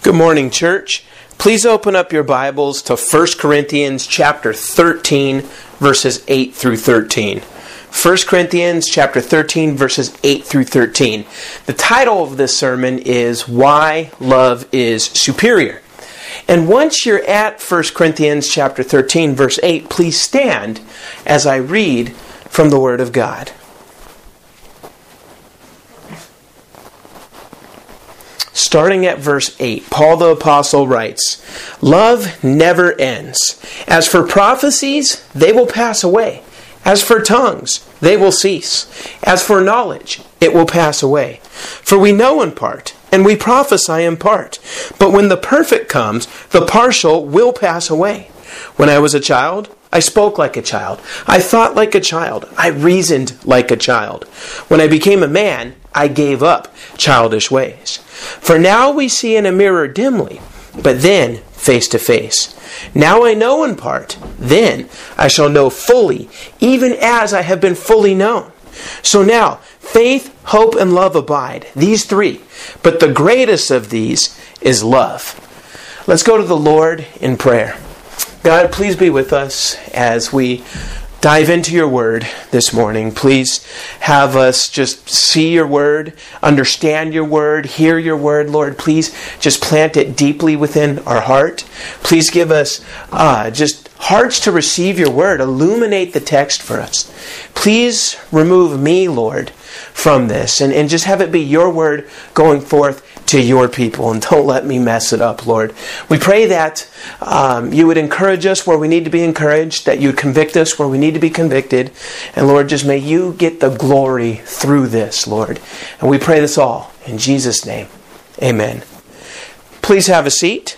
Good morning, church. Please open up your Bibles to 1 Corinthians chapter 13, verses 8 through 13. 1 Corinthians chapter 13, verses 8 through 13. The title of this sermon is Why Love is Superior. And once you're at 1 Corinthians chapter 13, verse 8, please stand as I read from the Word of God. Starting at verse 8, Paul the Apostle writes, "Love never ends. As for prophecies, they will pass away. As for tongues, they will cease. As for knowledge, it will pass away. For we know in part, and we prophesy in part. But when the perfect comes, the partial will pass away. When I was a child, I spoke like a child. I thought like a child. I reasoned like a child. When I became a man, I gave up childish ways. For now we see in a mirror dimly, but then face to face. Now I know in part, then I shall know fully, even as I have been fully known. So now, faith, hope, and love abide, these three, but the greatest of these is love." Let's go to the Lord in prayer. God, please be with us as we dive into your word this morning. Please have us just see your word, understand your word, hear your word. Lord, please just plant it deeply within our heart. Please give us just hearts to receive your word. Illuminate the text for us. Please remove me, Lord, from this and just have it be your word going forth to your people, and don't let me mess it up, Lord. We pray that you would encourage us where we need to be encouraged, that you would convict us where we need to be convicted, and Lord, just may you get the glory through this, Lord. And we pray this all in Jesus' name. Amen. Please have a seat.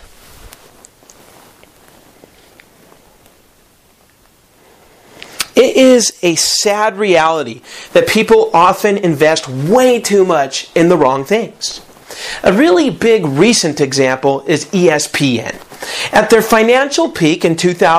It is a sad reality that people often invest way too much in the wrong things. A really big recent example is ESPN. At their financial peak in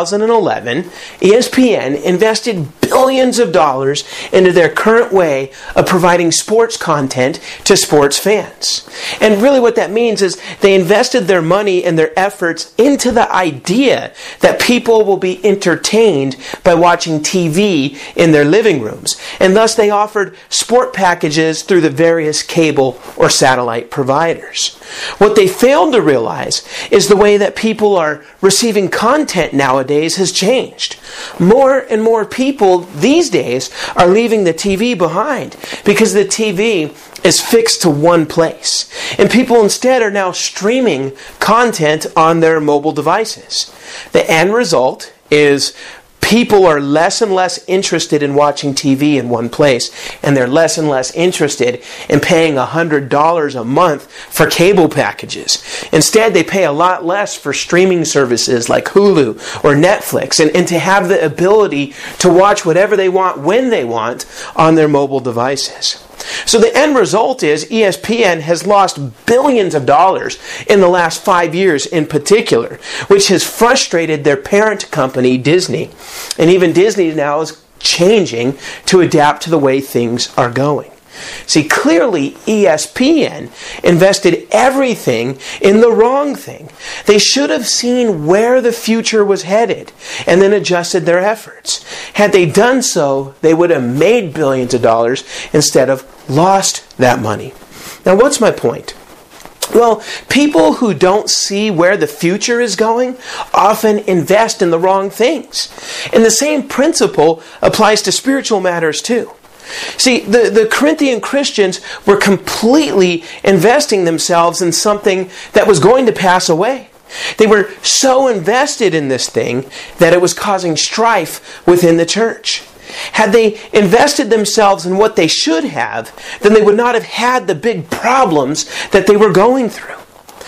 2011, ESPN invested billions of dollars into their current way of providing sports content to sports fans. And really what that means is they invested their money and their efforts into the idea that people will be entertained by watching TV in their living rooms. And thus they offered sport packages through the various cable or satellite providers. What they failed to realize is the way that people are receiving content nowadays has changed. More and more people these days are leaving the TV behind because the TV is fixed to one place. And people instead are now streaming content on their mobile devices. The end result is people are less and less interested in watching TV in one place, and they're less and less interested in paying $100 a month for cable packages. Instead, they pay a lot less for streaming services like Hulu or Netflix, and to have the ability to watch whatever they want when they want on their mobile devices. So the end result is ESPN has lost billions of dollars in the last 5 years in particular, which has frustrated their parent company, Disney. And even Disney now is changing to adapt to the way things are going. See, clearly ESPN invested everything in the wrong thing. They should have seen where the future was headed and then adjusted their efforts. Had they done so, they would have made billions of dollars instead of lost that money. Now, what's my point? Well, people who don't see where the future is going often invest in the wrong things. And the same principle applies to spiritual matters too. See, the Corinthian Christians were completely investing themselves in something that was going to pass away. They were so invested in this thing that it was causing strife within the church. Had they invested themselves in what they should have, then they would not have had the big problems that they were going through.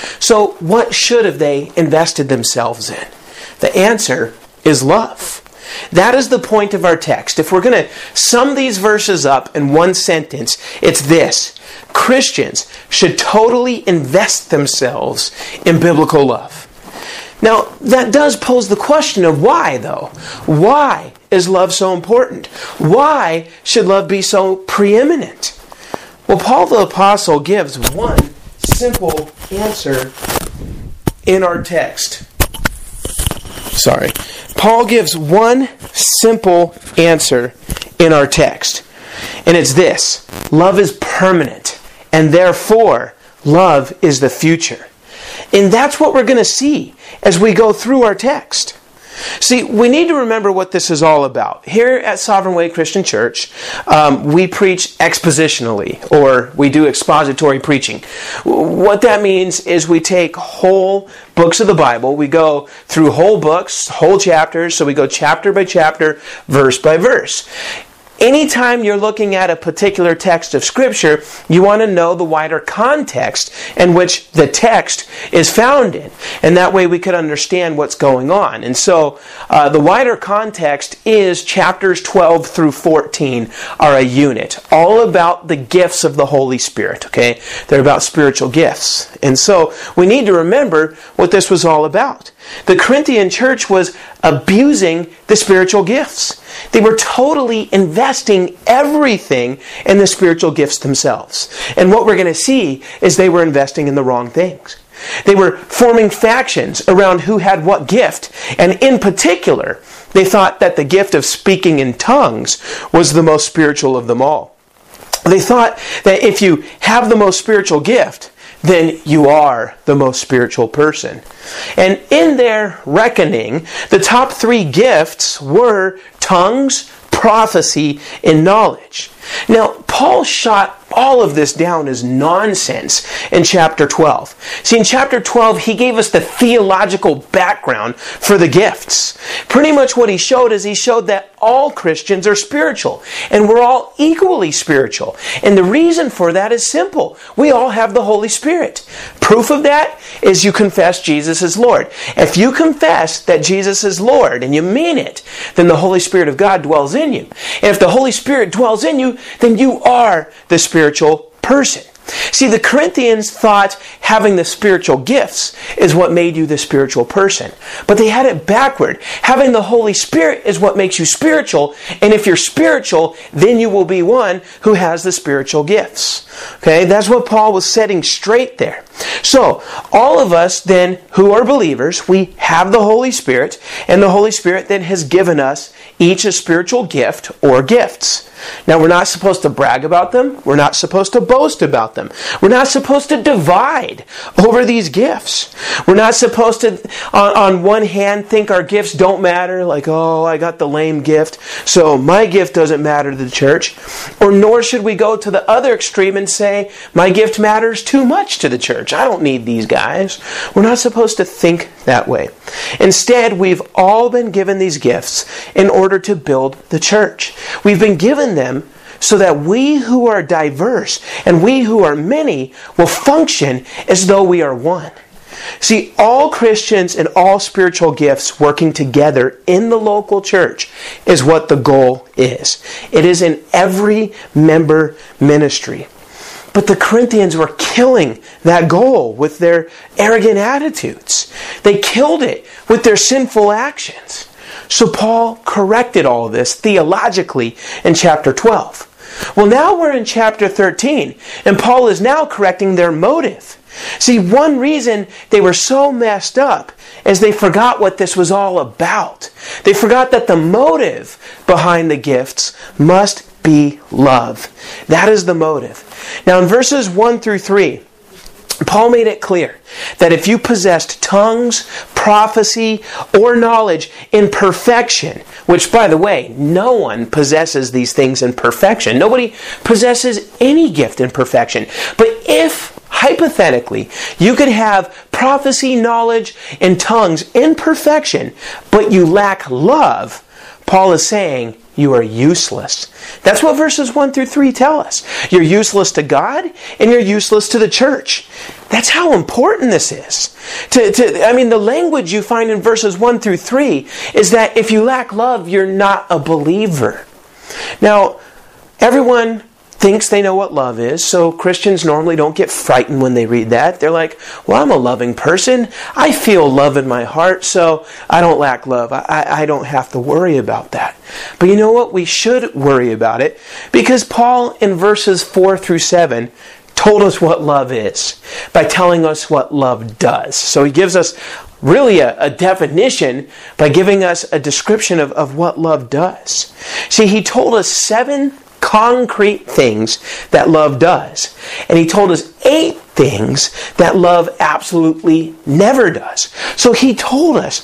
So what should have they invested themselves in? The answer is love. That is the point of our text. If we're going to sum these verses up in one sentence, it's this: Christians should totally invest themselves in biblical love. Now, that does pose the question of why, though. Why is love so important? Why should love be so preeminent? Well, Paul the Apostle gives one simple answer in our text. Paul gives one simple answer in our text. And it's this: love is permanent, and therefore love is the future. And that's what we're going to see as we go through our text. See, we need to remember what this is all about. Here at Sovereign Way Christian Church, we preach expositionally, or we do expository preaching. What that means is we take whole books of the Bible, we go through whole books, whole chapters, so we go chapter by chapter, verse by verse. Anytime you're looking at a particular text of Scripture, you want to know the wider context in which the text is found in. And that way we could understand what's going on. And so the wider context is chapters 12 through 14 are a unit, all about the gifts of the Holy Spirit. Okay, they're about spiritual gifts. And so we need to remember what this was all about. The Corinthian church was abusing the spiritual gifts. They were totally investing everything in the spiritual gifts themselves. And what we're going to see is they were investing in the wrong things. They were forming factions around who had what gift. And in particular, they thought that the gift of speaking in tongues was the most spiritual of them all. They thought that if you have the most spiritual gift, then you are the most spiritual person. And in their reckoning, the top 3 gifts were tongues, prophecy, and knowledge. Now, Paul shot all of this down as nonsense in chapter 12. See, in chapter 12, he gave us the theological background for the gifts. Pretty much what he showed is he showed that all Christians are spiritual, and we're all equally spiritual. And the reason for that is simple. We all have the Holy Spirit. Proof of that is you confess Jesus as Lord. If you confess that Jesus is Lord and you mean it, then the Holy Spirit of God dwells in you. And if the Holy Spirit dwells in you, then you are the spiritual person. See, the Corinthians thought having the spiritual gifts is what made you the spiritual person. But they had it backward. Having the Holy Spirit is what makes you spiritual. And if you're spiritual, then you will be one who has the spiritual gifts. Okay, that's what Paul was setting straight there. So, all of us then who are believers, we have the Holy Spirit. And the Holy Spirit then has given us each a spiritual gift or gifts. Now, we're not supposed to brag about them. We're not supposed to boast about them. We're not supposed to divide over these gifts. We're not supposed to, on one hand, think our gifts don't matter. Like, oh, I got the lame gift, so my gift doesn't matter to the church. Or nor should we go to the other extreme and say, my gift matters too much to the church. I don't need these guys. We're not supposed to think that way. Instead, we've all been given these gifts in order to build the church. We've been given them so that we who are diverse and we who are many will function as though we are one. See, all Christians and all spiritual gifts working together in the local church is what the goal is. It is in every member ministry. But the Corinthians were killing that goal with their arrogant attitudes. They killed it with their sinful actions. So Paul corrected all of this theologically in chapter 12. Well, now we're in chapter 13, and Paul is now correcting their motive. See, one reason they were so messed up is they forgot what this was all about. They forgot that the motive behind the gifts must be love. That is the motive. Now, in verses 1 through 3, Paul made it clear that if you possessed tongues, prophecy, or knowledge in perfection, which, by the way, no one possesses these things in perfection. Nobody possesses any gift in perfection. But if, hypothetically, you could have prophecy, knowledge, and tongues in perfection, but you lack love, Paul is saying you are useless. That's what verses 1 through 3 tell us. You're useless to God and you're useless to the church. That's how important this is. The language you find in verses 1 through 3 is that if you lack love, you're not a believer. Now, everyone thinks they know what love is, so Christians normally don't get frightened when they read that. They're like, well, I'm a loving person. I feel love in my heart, so I don't lack love. I don't have to worry about that. But you know what? We should worry about it, because Paul in verses 4 through 7 told us what love is by telling us what love does. So he gives us really a definition by giving us a description of what love does. See, he told us 7 concrete things that love does. And he told us 8 things that love absolutely never does. So he told us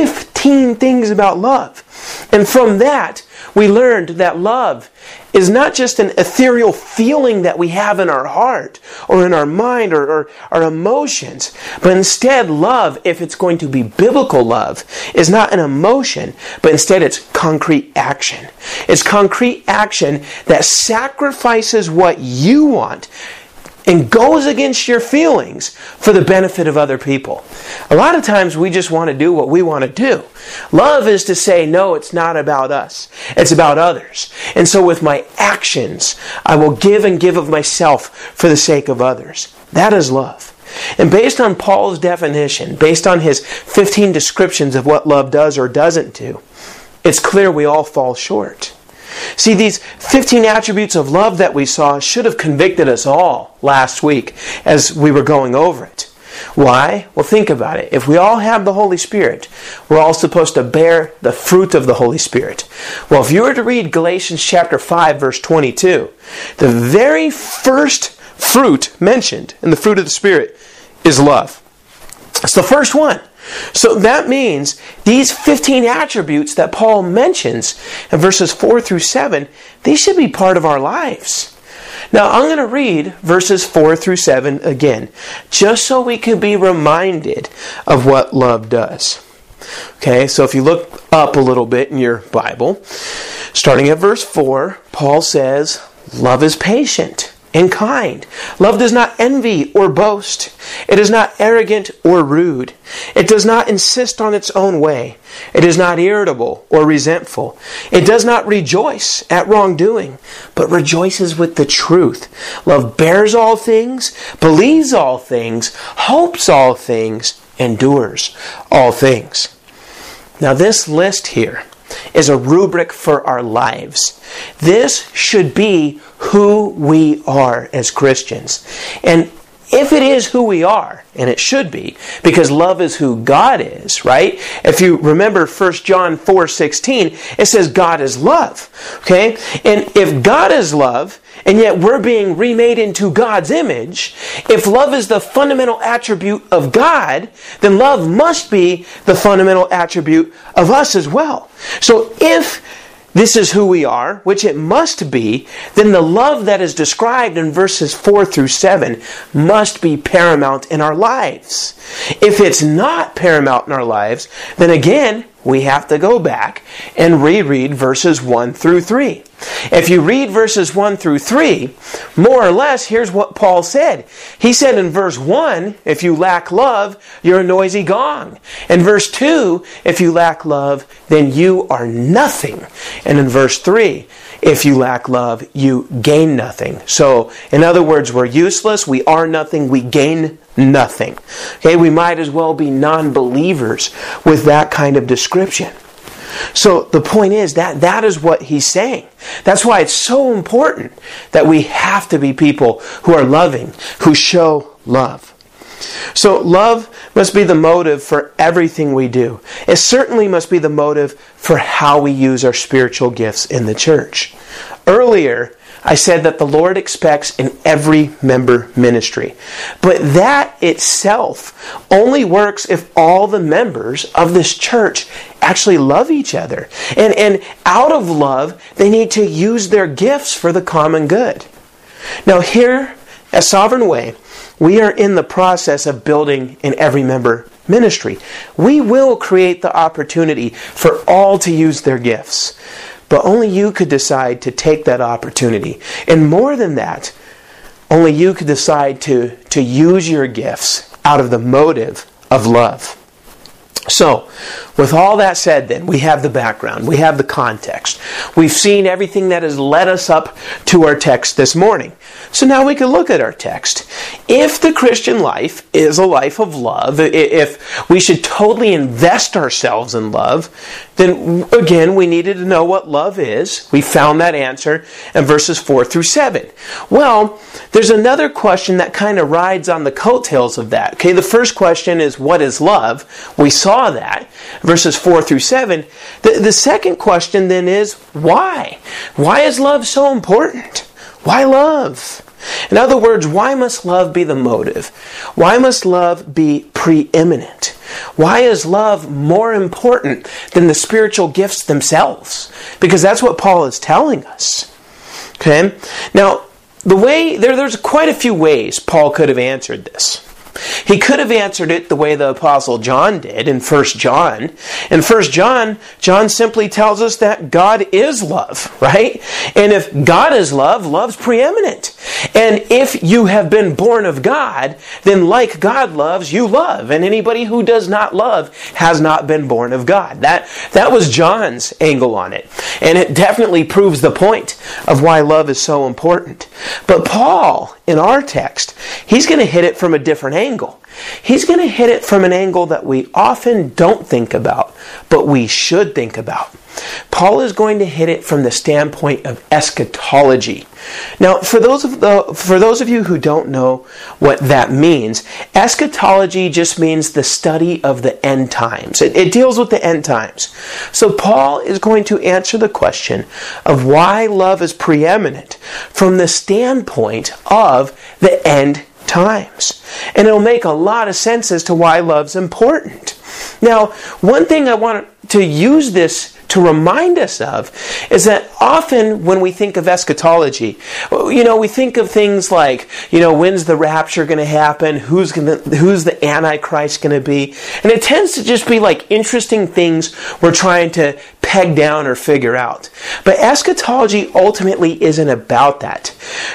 15 things about love. And from that, we learned that love is not just an ethereal feeling that we have in our heart or in our mind or our emotions, but instead love, if it's going to be biblical love, is not an emotion, but instead it's concrete action. It's concrete action that sacrifices what you want and goes against your feelings for the benefit of other people. A lot of times we just want to do what we want to do. Love is to say, no, it's not about us. It's about others. And so with my actions, I will give and give of myself for the sake of others. That is love. And based on Paul's definition, based on his 15 descriptions of what love does or doesn't do, it's clear we all fall short. See, these 15 attributes of love that we saw should have convicted us all last week as we were going over it. Why? Well, think about it. If we all have the Holy Spirit, we're all supposed to bear the fruit of the Holy Spirit. Well, if you were to read Galatians chapter 5, verse 22, the very first fruit mentioned in the fruit of the Spirit is love. It's the first one. So that means these 15 attributes that Paul mentions in verses 4 through 7, these should be part of our lives. Now I'm going to read verses 4 through 7 again, just so we can be reminded of what love does. Okay, so if you look up a little bit in your Bible, starting at verse 4, Paul says, love is patient and kind. Love does not envy or boast. It is not arrogant or rude. It does not insist on its own way. It is not irritable or resentful. It does not rejoice at wrongdoing, but rejoices with the truth. Love bears all things, believes all things, hopes all things, endures all things. Now this list here is a rubric for our lives. This should be who we are as Christians. And if it is who we are, and it should be, because love is who God is, right? If you remember 1 John 4:16, it says God is love. Okay? And if God is love, and yet we're being remade into God's image, if love is the fundamental attribute of God, then love must be the fundamental attribute of us as well. So if this is who we are, which it must be, then the love that is described in verses 4 through 7 must be paramount in our lives. If it's not paramount in our lives, then again, we have to go back and reread verses 1 through 3. If you read verses 1 through 3, more or less, here's what Paul said. He said in verse 1, if you lack love, you're a noisy gong. In verse 2, if you lack love, then you are nothing. And in verse 3, if you lack love, you gain nothing. So, in other words, we're useless, we are nothing, we gain nothing. Okay, we might as well be non-believers with that kind of description. So the point is that is what he's saying. That's why it's so important that we have to be people who are loving, who show love. So love must be the motive for everything we do. It certainly must be the motive for how we use our spiritual gifts in the church. Earlier, I said that the Lord expects in every member ministry. But that itself only works if all the members of this church actually love each other. And out of love, they need to use their gifts for the common good. Now here at Sovereign Way, we are in the process of building an every member ministry. We will create the opportunity for all to use their gifts. But only you could decide to take that opportunity. And more than that, only you could decide to use your gifts out of the motive of love. So, with all that said then, we have the background, we have the context. We've seen everything that has led us up to our text this morning. So now we can look at our text. If the Christian life is a life of love, if we should totally invest ourselves in love, then again, we needed to know what love is. We found that answer in verses 4 through 7. Well, there's another question that kind of rides on the coattails of that. Okay, the first question is, what is love? We saw that, verses 4 through 7. The second question then is, why? Why is love so important? Why love? In other words, why must love be the motive? Why must love be preeminent? Why is love more important than the spiritual gifts themselves? Because that's what Paul is telling us. Okay? Now, there's quite a few ways Paul could have answered this. He could have answered it the way the Apostle John did in 1 John. In 1 John, John simply tells us that God is love, right? And if God is love, love's preeminent. And if you have been born of God, then like God loves, you love. And anybody who does not love has not been born of God. That was John's angle on it. And it definitely proves the point of why love is so important. But Paul, in our text, he's going to hit it from a different angle. He's going to hit it from an angle that we often don't think about, but we should think about. Paul is going to hit it from the standpoint of eschatology. Now, for those of you who don't know what that means, eschatology just means the study of the end times. It deals with the end times. So Paul is going to answer the question of why love is preeminent from the standpoint of the end times. And it'll make a lot of sense as to why love's important. Now, one thing I want to use this to remind us of is that often when we think of eschatology, we think of things like, when's the rapture going to happen? Who's the Antichrist going to be? And it tends to just be like interesting things we're trying to peg down or figure out. But eschatology ultimately isn't about that.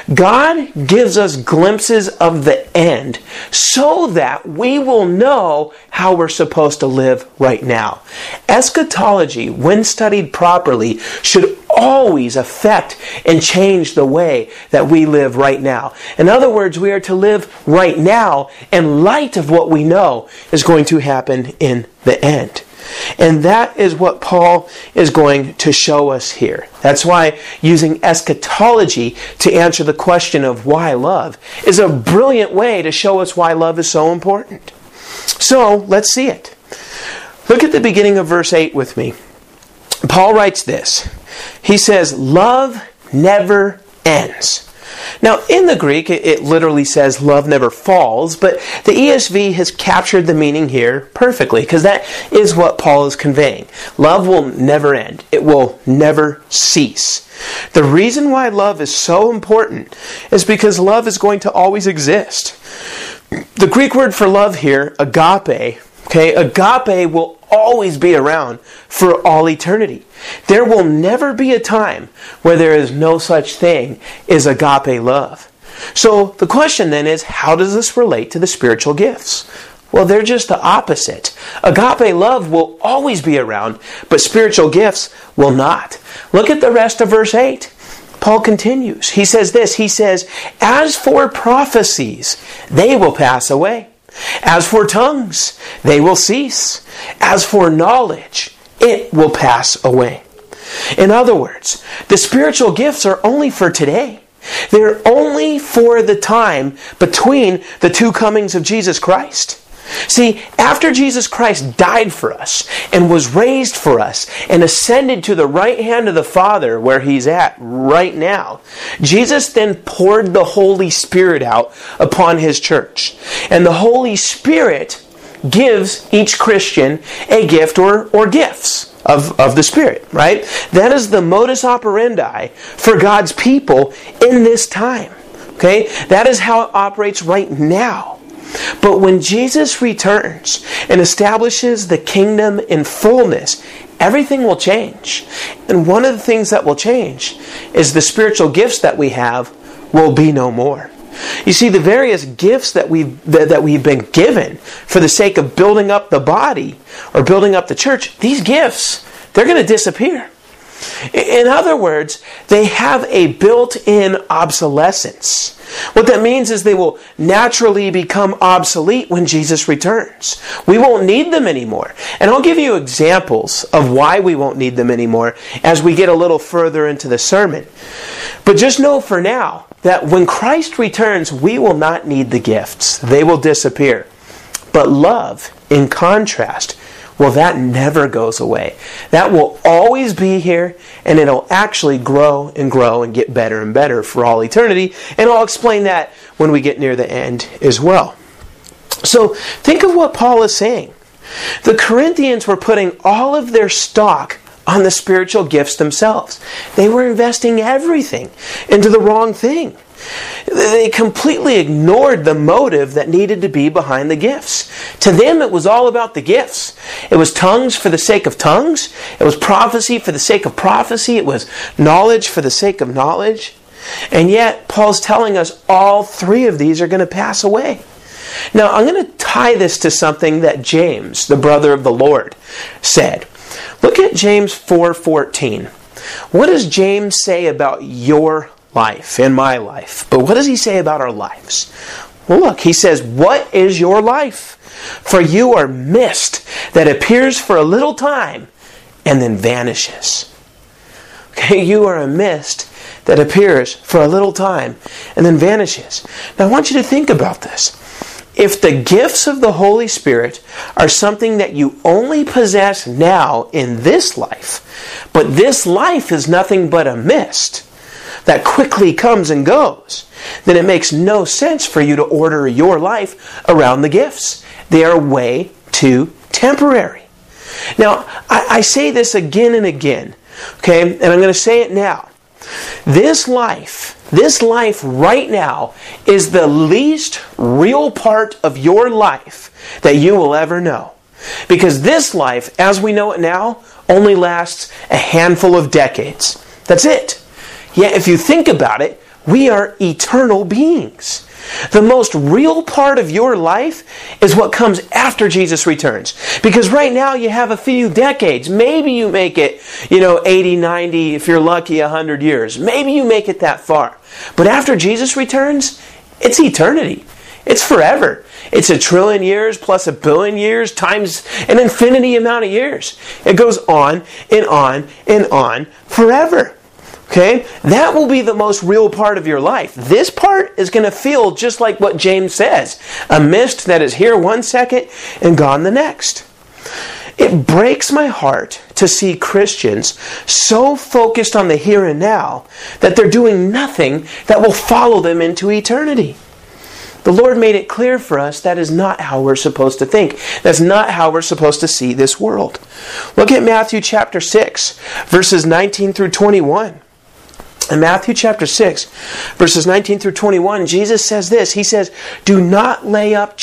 God gives us glimpses of the end so that we will know how we're supposed to live right now. Eschatology, when studied properly, should always affect and change the way that we live right now. In other words, we are to live right now in light of what we know is going to happen in the end. And that is what Paul is going to show us here. That's why using eschatology to answer the question of why love is a brilliant way to show us why love is so important. So, let's see it. Look at the beginning of verse 8 with me. Paul writes this. He says, love never ends. Now, in the Greek, it literally says love never falls, but the ESV has captured the meaning here perfectly, because that is what Paul is conveying. Love will never end. It will never cease. The reason why love is so important is because love is going to always exist. The Greek word for love here, agape, agape will always be around for all eternity. There will never be a time where there is no such thing as agape love. So the question then is, how does this relate to the spiritual gifts? Well, they're just the opposite. Agape love will always be around, but spiritual gifts will not. Look at the rest of verse 8. Paul continues. He says this. He says, as for prophecies, they will pass away. As for tongues, they will cease. As for knowledge, it will pass away. In other words, the spiritual gifts are only for today. They're only for the time between the two comings of Jesus Christ. See, after Jesus Christ died for us and was raised for us and ascended to the right hand of the Father where He's at right now, Jesus then poured the Holy Spirit out upon His church. And the Holy Spirit gives each Christian a gift or gifts of the Spirit, right? That is the modus operandi for God's people in this time. Okay? That is how it operates right now. But when Jesus returns and establishes the kingdom in fullness, everything will change. And one of the things that will change is the spiritual gifts that we have will be no more. You see, the various gifts that we've been given for the sake of building up the body or building up the church, these gifts, they're going to disappear. In other words, they have a built-in obsolescence. What that means is they will naturally become obsolete when Jesus returns. We won't need them anymore. And I'll give you examples of why we won't need them anymore as we get a little further into the sermon. But just know for now that when Christ returns, we will not need the gifts. They will disappear. But love, in contrast, well, that never goes away. That will always be here, and it'll actually grow and get better and better for all eternity. And I'll explain that when we get near the end as well. So think of what Paul is saying. The Corinthians were putting all of their stock on the spiritual gifts themselves. They were investing everything into the wrong thing. They completely ignored the motive that needed to be behind the gifts. To them, it was all about the gifts. It was tongues for the sake of tongues. It was prophecy for the sake of prophecy. It was knowledge for the sake of knowledge. And yet, Paul's telling us all three of these are going to pass away. Now, I'm going to tie this to something that James, the brother of the Lord, said. Look at James 4:14. What does James say about your life and my life? But what does he say about our lives? Well, look, he says, "What is your life? For you are mist that appears for a little time and then vanishes." Okay, you are a mist that appears for a little time and then vanishes. Now, I want you to think about this. If the gifts of the Holy Spirit are something that you only possess now in this life, but this life is nothing but a mist that quickly comes and goes, then it makes no sense for you to order your life around the gifts. They are way too temporary. Now, I say this again and again, okay, and I'm going to say it now. This life right now is the least real part of your life that you will ever know. Because this life, as we know it now, only lasts a handful of decades. That's it. Yet if you think about it, we are eternal beings. The most real part of your life is what comes after Jesus returns. Because right now you have a few decades. Maybe you make it, 80, 90, if you're lucky, 100 years. Maybe you make it that far. But after Jesus returns, it's eternity. It's forever. It's 1 trillion years plus 1 billion years times an infinity amount of years. It goes on and on and on forever. Okay? That will be the most real part of your life. This part is going to feel just like what James says. A mist that is here one second and gone the next. It breaks my heart to see Christians so focused on the here and now that they're doing nothing that will follow them into eternity. The Lord made it clear for us that is not how we're supposed to think. That's not how we're supposed to see this world. Look at Matthew chapter 6, verses 19 through 21. In Matthew chapter 6, verses 19 through 21, Jesus says this. He says, do not lay up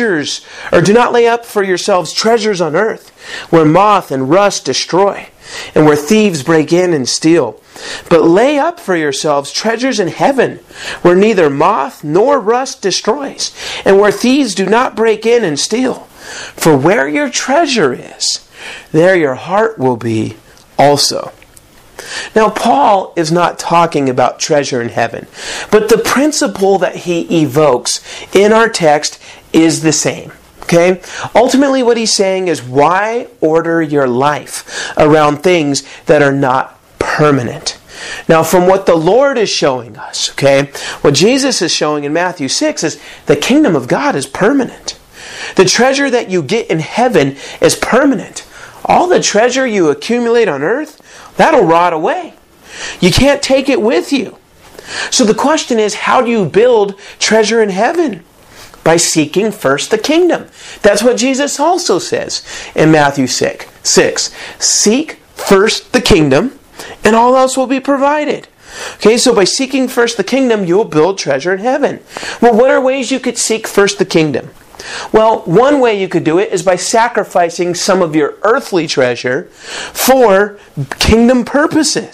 for yourselves treasures on earth, where moth and rust destroy, and where thieves break in and steal. But lay up for yourselves treasures in heaven, where neither moth nor rust destroys, and where thieves do not break in and steal. For where your treasure is, there your heart will be also. Now, Paul is not talking about treasure in heaven, but the principle that he evokes in our text is the same. Okay? Ultimately, what he's saying is, why order your life around things that are not permanent? Now, from what the Lord is showing us, okay, what Jesus is showing in Matthew 6 is the kingdom of God is permanent. The treasure that you get in heaven is permanent. All the treasure you accumulate on earth, that'll rot away. You can't take it with you. So the question is, how do you build treasure in heaven? By seeking first the kingdom. That's what Jesus also says in Matthew 6. Seek first the kingdom, and all else will be provided. Okay, so by seeking first the kingdom, you'll build treasure in heaven. Well, what are ways you could seek first the kingdom? Well, one way you could do it is by sacrificing some of your earthly treasure for kingdom purposes.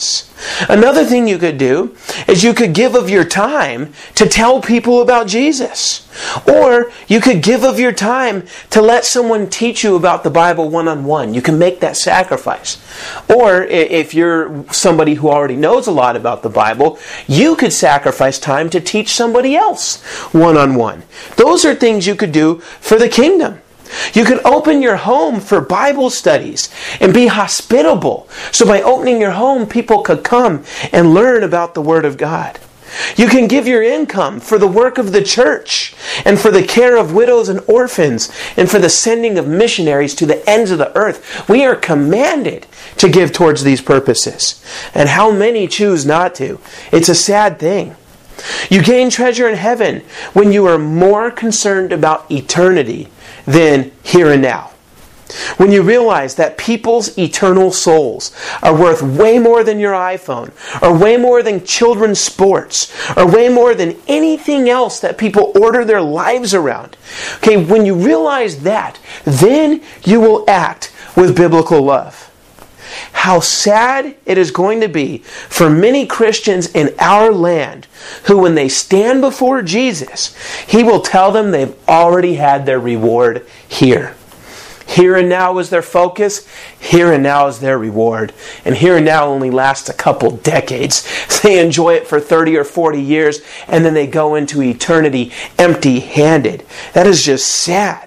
Another thing you could do is you could give of your time to tell people about Jesus. Or you could give of your time to let someone teach you about the Bible one-on-one. You can make that sacrifice. Or if you're somebody who already knows a lot about the Bible, you could sacrifice time to teach somebody else one-on-one. Those are things you could do for the kingdom. You could open your home for Bible studies and be hospitable. So by opening your home, people could come and learn about the Word of God. You can give your income for the work of the church and for the care of widows and orphans and for the sending of missionaries to the ends of the earth. We are commanded to give towards these purposes. And how many choose not to? It's a sad thing. You gain treasure in heaven when you are more concerned about eternity than here and now. When you realize that people's eternal souls are worth way more than your iPhone, or way more than children's sports, or way more than anything else that people order their lives around. Okay, when you realize that, then you will act with biblical love. How sad it is going to be for many Christians in our land who, when they stand before Jesus, He will tell them they've already had their reward here. Here and now is their focus. Here and now is their reward. And here and now only lasts a couple decades. They enjoy it for 30 or 40 years, and then they go into eternity empty-handed. That is just sad.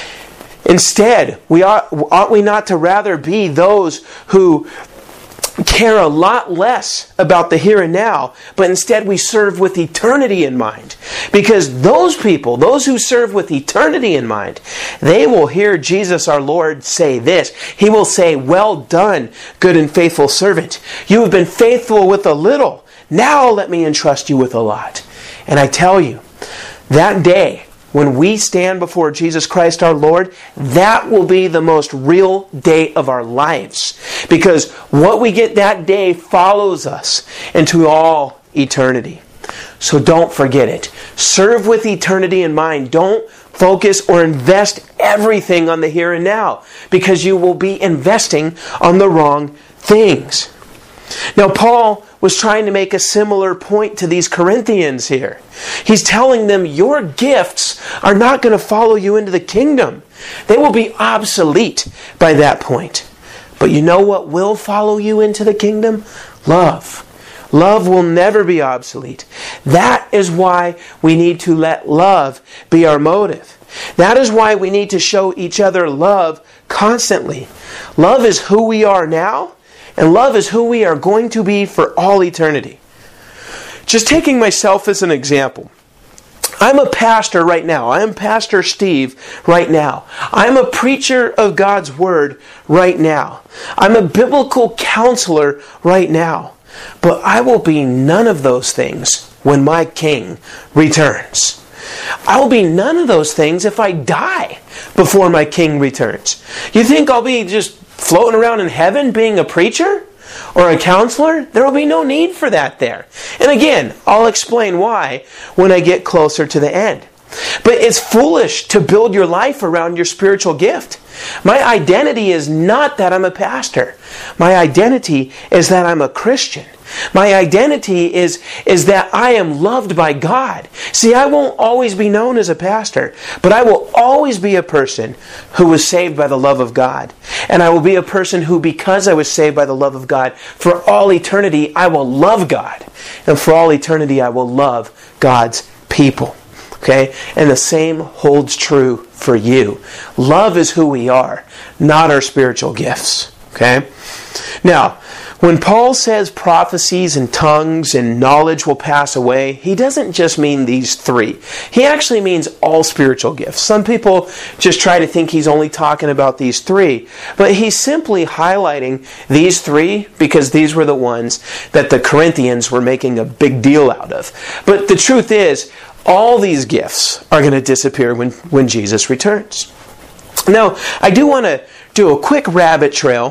Instead, ought we not to rather be those who care a lot less about the here and now, but instead we serve with eternity in mind? Because those people, those who serve with eternity in mind, they will hear Jesus our Lord say this. He will say, "Well done, good and faithful servant. You have been faithful with a little. Now let me entrust you with a lot." And I tell you, that day, when we stand before Jesus Christ our Lord, that will be the most real day of our lives. Because what we get that day follows us into all eternity. So don't forget it. Serve with eternity in mind. Don't focus or invest everything on the here and now, because you will be investing on the wrong things. Now, Paul was trying to make a similar point to these Corinthians here. He's telling them, your gifts are not going to follow you into the kingdom. They will be obsolete by that point. But you know what will follow you into the kingdom? Love. Love will never be obsolete. That is why we need to let love be our motive. That is why we need to show each other love constantly. Love is who we are now, and love is who we are going to be for all eternity. Just taking myself as an example. I'm a pastor right now. I am Pastor Steve right now. I'm a preacher of God's Word right now. I'm a biblical counselor right now. But I will be none of those things when my King returns. I will be none of those things if I die before my King returns. You think I'll be just floating around in heaven being a preacher or a counselor? There will be no need for that there. And again, I'll explain why when I get closer to the end. But it's foolish to build your life around your spiritual gift. My identity is not that I'm a pastor. My identity is that I'm a Christian. My identity is that I am loved by God. See, I won't always be known as a pastor, but I will always be a person who was saved by the love of God. And I will be a person who, because I was saved by the love of God, for all eternity I will love God. And for all eternity I will love God's people. Okay? And the same holds true for you. Love is who we are, not our spiritual gifts. Okay? Now, when Paul says prophecies and tongues and knowledge will pass away, he doesn't just mean these three. He actually means all spiritual gifts. Some people just try to think he's only talking about these three. But he's simply highlighting these three because these were the ones that the Corinthians were making a big deal out of. But the truth is, all these gifts are going to disappear when Jesus returns. Now, I do want to do a quick rabbit trail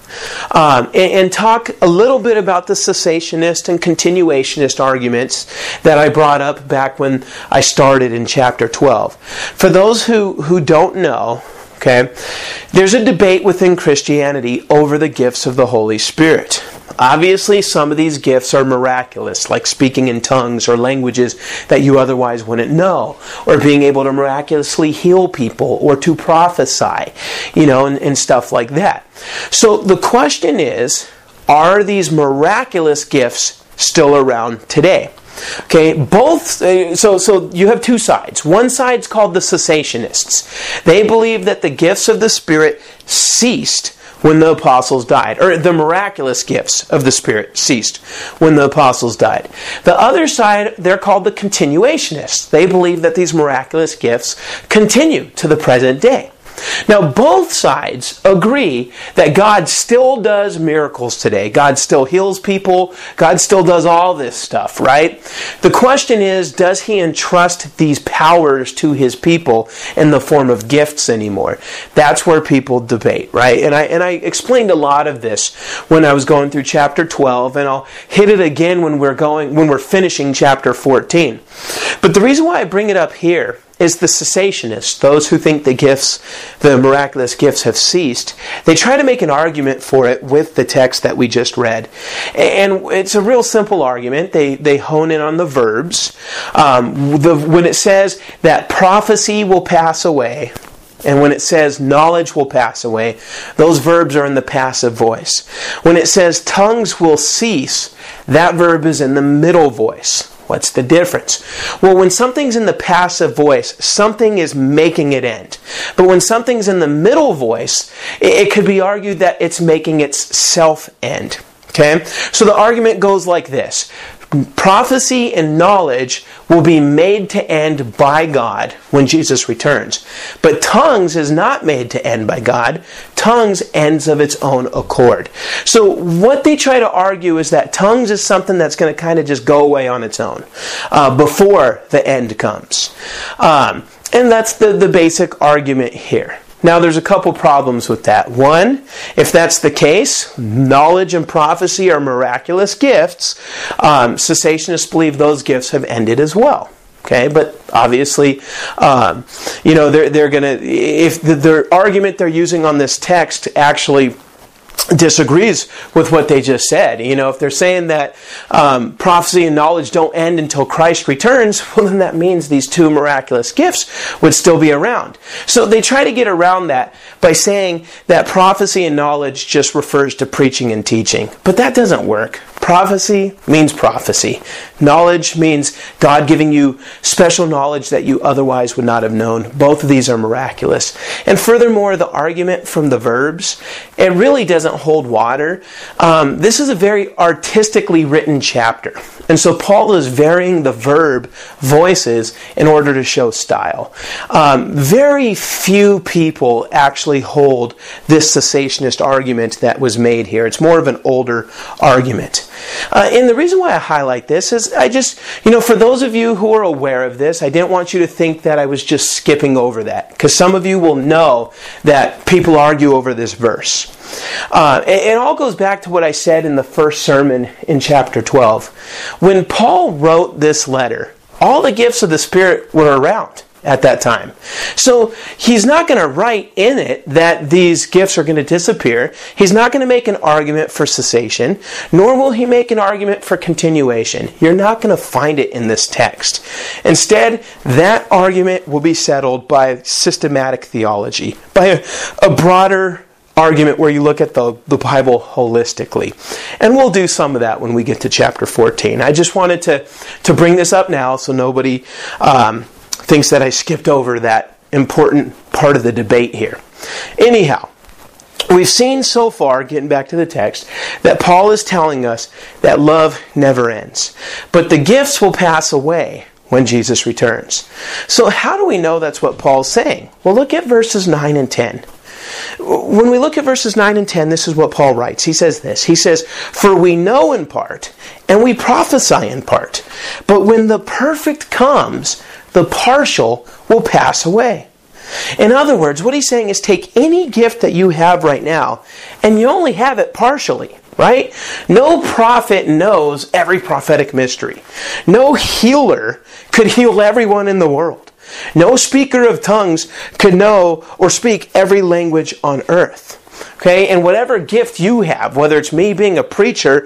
and talk a little bit about the cessationist and continuationist arguments that I brought up back when I started in chapter 12. For those who don't know, okay, there's a debate within Christianity over the gifts of the Holy Spirit. Obviously, some of these gifts are miraculous, like speaking in tongues or languages that you otherwise wouldn't know, or being able to miraculously heal people, or to prophesy, and stuff like that. So the question is, are these miraculous gifts still around today? Okay, so you have two sides. One side's called the cessationists. They believe that the gifts of the Spirit ceased when the apostles died, or the miraculous gifts of the Spirit ceased when the apostles died. The other side, they're called the continuationists. They believe that these miraculous gifts continue to the present day. Now, both sides agree that God still does miracles today. God still heals people. God still does all this stuff, right? The question is, does He entrust these powers to His people in the form of gifts anymore? That's where people debate, right? And I explained a lot of this when I was going through chapter 12, and I'll hit it again when we're finishing chapter 14. But the reason why I bring it up here is the cessationists, those who think the miraculous gifts have ceased. They try to make an argument for it with the text that we just read. And it's a real simple argument. They hone in on the verbs. When it says that prophecy will pass away, and when it says knowledge will pass away, those verbs are in the passive voice. When it says tongues will cease, that verb is in the middle voice. What's the difference? Well, when something's in the passive voice, something is making it end. But when something's in the middle voice, it could be argued that it's making its self end. Okay? So the argument goes like this. Prophecy and knowledge will be made to end by God when Jesus returns. But tongues is not made to end by God. Tongues ends of its own accord. So what they try to argue is that tongues is something that's going to kind of just go away on its own before the end comes. And that's the basic argument here. Now, there's a couple problems with that. One, if that's the case, knowledge and prophecy are miraculous gifts. Cessationists believe those gifts have ended as well. Okay, but obviously, they're going to, if the argument they're using on this text actually disagrees with what they just said. If they're saying that prophecy and knowledge don't end until Christ returns, well, then that means these two miraculous gifts would still be around. So they try to get around that by saying that prophecy and knowledge just refers to preaching and teaching. But that doesn't work. Prophecy means prophecy. Knowledge means God giving you special knowledge that you otherwise would not have known. Both of these are miraculous. And furthermore, the argument from the verbs, it really doesn't hold water. This is a very artistically written chapter. And so Paul is varying the verb voices in order to show style. Very few people actually hold this cessationist argument that was made here. It's more of an older argument. And the reason why I highlight this is for those of you who are aware of this, I didn't want you to think that I was just skipping over that. Because some of you will know that people argue over this verse. It all goes back to what I said in the first sermon in chapter 12. When Paul wrote this letter, all the gifts of the Spirit were around at that time. So he's not going to write in it that these gifts are going to disappear. He's not going to make an argument for cessation, nor will he make an argument for continuation. You're not going to find it in this text. Instead, that argument will be settled by systematic theology, by a broader argument where you look at the Bible holistically. And we'll do some of that when we get to chapter 14. I just wanted to bring this up now so nobody thinks that I skipped over that important part of the debate here. Anyhow, we've seen so far, getting back to the text, that Paul is telling us that love never ends. But the gifts will pass away when Jesus returns. So how do we know that's what Paul's saying? Well, look at verses 9 and 10. When we look at verses 9 and 10, this is what Paul writes. He says this. He says, "For we know in part, and we prophesy in part. But when the perfect comes, the partial will pass away." In other words, what he's saying is take any gift that you have right now, and you only have it partially, right? No prophet knows every prophetic mystery. No healer could heal everyone in the world. No speaker of tongues could know or speak every language on earth. Okay, and whatever gift you have, whether it's me being a preacher,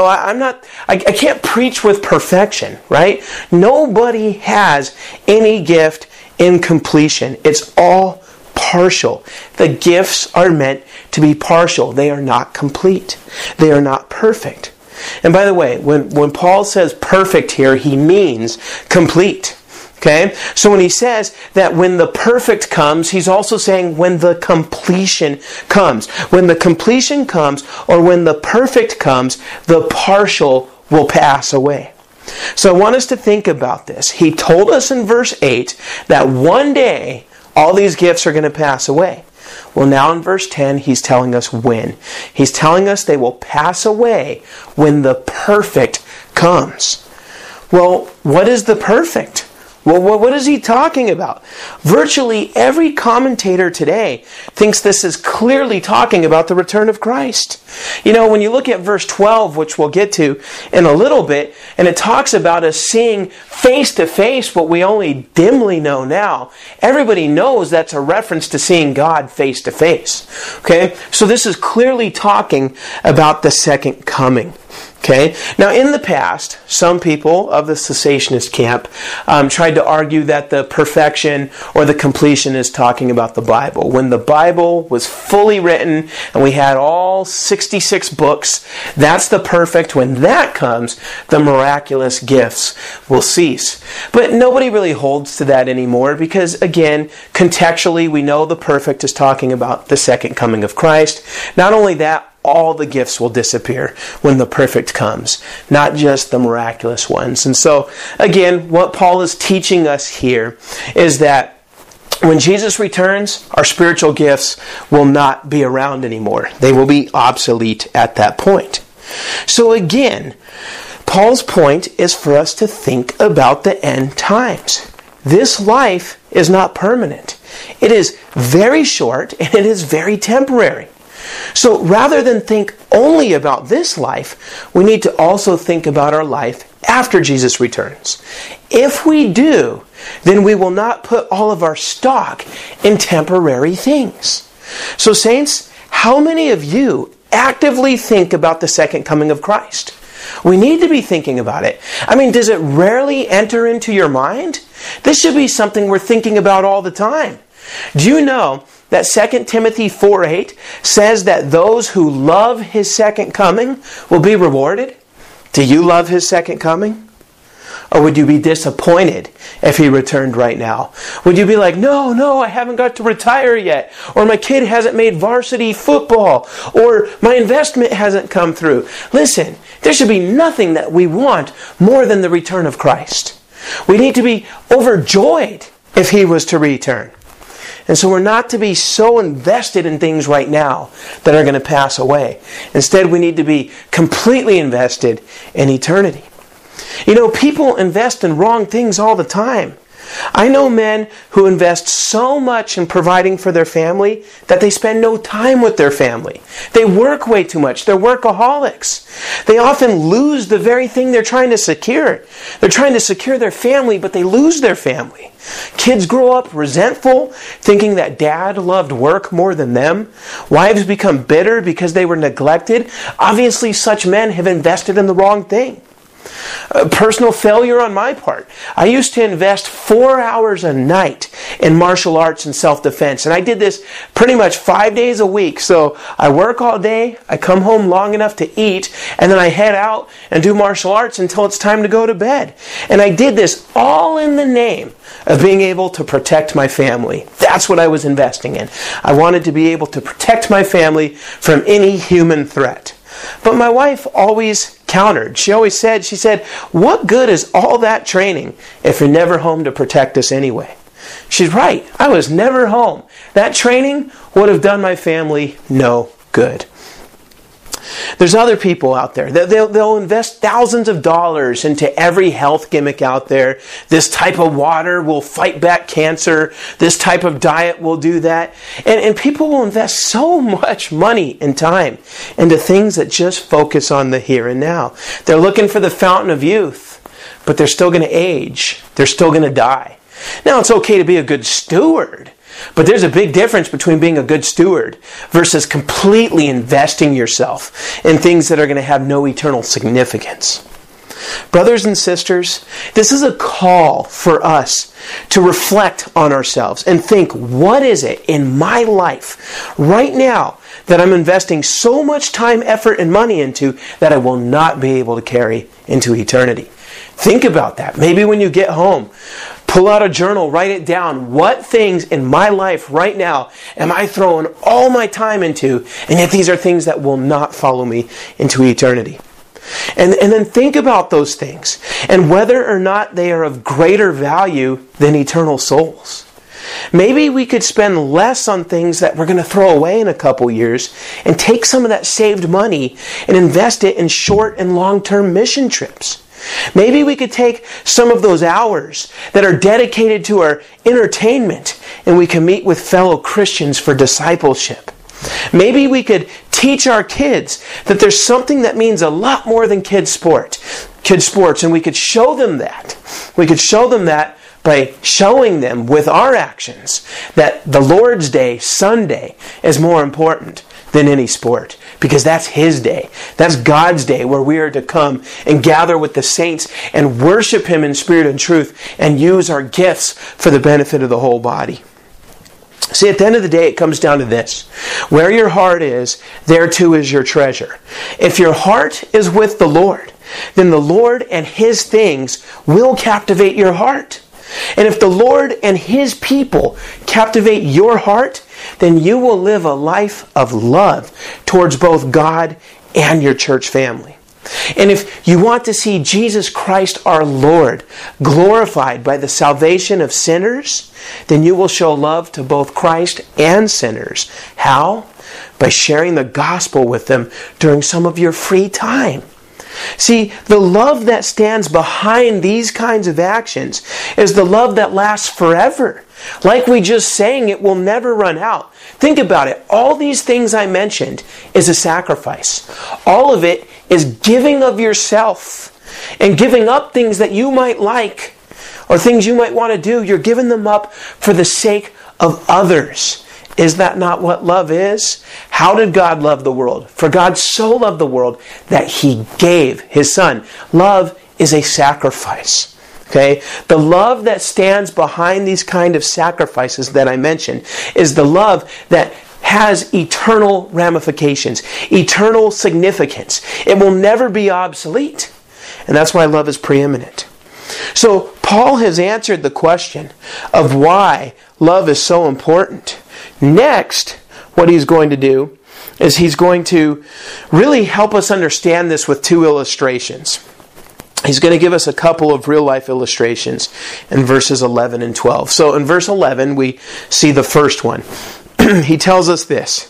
I can't preach with perfection, right? Nobody has any gift in completion. It's all partial. The gifts are meant to be partial. They are not complete. They are not perfect. And by the way, when Paul says perfect here, he means complete. Okay? So when he says that when the perfect comes, he's also saying when the completion comes. When the completion comes, or when the perfect comes, the partial will pass away. So I want us to think about this. He told us in verse 8 that one day all these gifts are going to pass away. Well, now in verse 10, he's telling us when. He's telling us they will pass away when the perfect comes. Well, what is the perfect? Well, what is he talking about? Virtually every commentator today thinks this is clearly talking about the return of Christ. When you look at verse 12, which we'll get to in a little bit, and it talks about us seeing face to face what we only dimly know now, everybody knows that's a reference to seeing God face to face. Okay? So this is clearly talking about the second coming. Okay. Now, in the past, some people of the cessationist camp tried to argue that the perfection or the completion is talking about the Bible. When the Bible was fully written and we had all 66 books, that's the perfect. When that comes, the miraculous gifts will cease. But nobody really holds to that anymore because, again, contextually, we know the perfect is talking about the second coming of Christ. Not only that, all the gifts will disappear when the perfect comes, not just the miraculous ones. And so, again, what Paul is teaching us here is that when Jesus returns, our spiritual gifts will not be around anymore. They will be obsolete at that point. So again, Paul's point is for us to think about the end times. This life is not permanent. It is very short and it is very temporary. So rather than think only about this life, we need to also think about our life after Jesus returns. If we do, then we will not put all of our stock in temporary things. So saints, how many of you actively think about the second coming of Christ? We need to be thinking about it. Does it rarely enter into your mind? This should be something we're thinking about all the time. Do you know that 2 Timothy 4:8 says that those who love His second coming will be rewarded? Do you love His second coming? Or would you be disappointed if He returned right now? Would you be like, no, I haven't got to retire yet. Or my kid hasn't made varsity football. Or my investment hasn't come through. Listen, there should be nothing that we want more than the return of Christ. We need to be overjoyed if He was to return. And so we're not to be so invested in things right now that are going to pass away. Instead, we need to be completely invested in eternity. People invest in wrong things all the time. I know men who invest so much in providing for their family that they spend no time with their family. They work way too much. They're workaholics. They often lose the very thing they're trying to secure. They're trying to secure their family, but they lose their family. Kids grow up resentful, thinking that dad loved work more than them. Wives become bitter because they were neglected. Obviously, such men have invested in the wrong thing. Personal failure on my part. I used to invest 4 hours a night in martial arts and self-defense. And I did this pretty much 5 days a week. So I work all day, I come home long enough to eat, and then I head out and do martial arts until it's time to go to bed. And I did this all in the name of being able to protect my family. That's what I was investing in. I wanted to be able to protect my family from any human threat. But my wife always countered. She said, what good is all that training if you're never home to protect us anyway? She's right. I was never home. That training would have done my family no good. There's other people out there. They'll invest thousands of dollars into every health gimmick out there. This type of water will fight back cancer. This type of diet will do that. And people will invest so much money and time into things that just focus on the here and now. They're looking for the fountain of youth, but they're still going to age. They're still going to die. Now, it's okay to be a good steward, but there's a big difference between being a good steward versus completely investing yourself in things that are going to have no eternal significance. Brothers and sisters, this is a call for us to reflect on ourselves and think, what is it in my life right now that I'm investing so much time, effort, and money into that I will not be able to carry into eternity? Think about that. Maybe when you get home, pull out a journal, write it down. What things in my life right now am I throwing all my time into, and yet these are things that will not follow me into eternity? And then think about those things and whether or not they are of greater value than eternal souls. Maybe we could spend less on things that we're going to throw away in a couple years and take some of that saved money and invest it in short and long-term mission trips. Maybe we could take some of those hours that are dedicated to our entertainment and we can meet with fellow Christians for discipleship. Maybe we could teach our kids that there's something that means a lot more than kids sports, and we could show them that. We could show them that by showing them with our actions that the Lord's Day, Sunday, is more important than any sport, because that's His day. That's God's day where we are to come and gather with the saints and worship Him in spirit and truth and use our gifts for the benefit of the whole body. See, at the end of the day, it comes down to this. Where your heart is, there too is your treasure. If your heart is with the Lord, then the Lord and His things will captivate your heart. And if the Lord and His people captivate your heart, then you will live a life of love towards both God and your church family. And if you want to see Jesus Christ our Lord glorified by the salvation of sinners, then you will show love to both Christ and sinners. How? By sharing the gospel with them during some of your free time. See, the love that stands behind these kinds of actions is the love that lasts forever. Like we just sang, it will never run out. Think about it. All these things I mentioned is a sacrifice. All of it is giving of yourself and giving up things that you might like or things you might want to do. You're giving them up for the sake of others. Is that not what love is? How did God love the world? For God so loved the world that He gave His Son. Love is a sacrifice. Okay? The love that stands behind these kind of sacrifices that I mentioned is the love that has eternal ramifications, eternal significance. It will never be obsolete. And that's why love is preeminent. So Paul has answered the question of why love is so important. Next, what he's going to do is he's going to really help us understand this with two illustrations. He's going to give us a couple of real-life illustrations in verses 11 and 12. So in verse 11, we see the first one. He tells us this.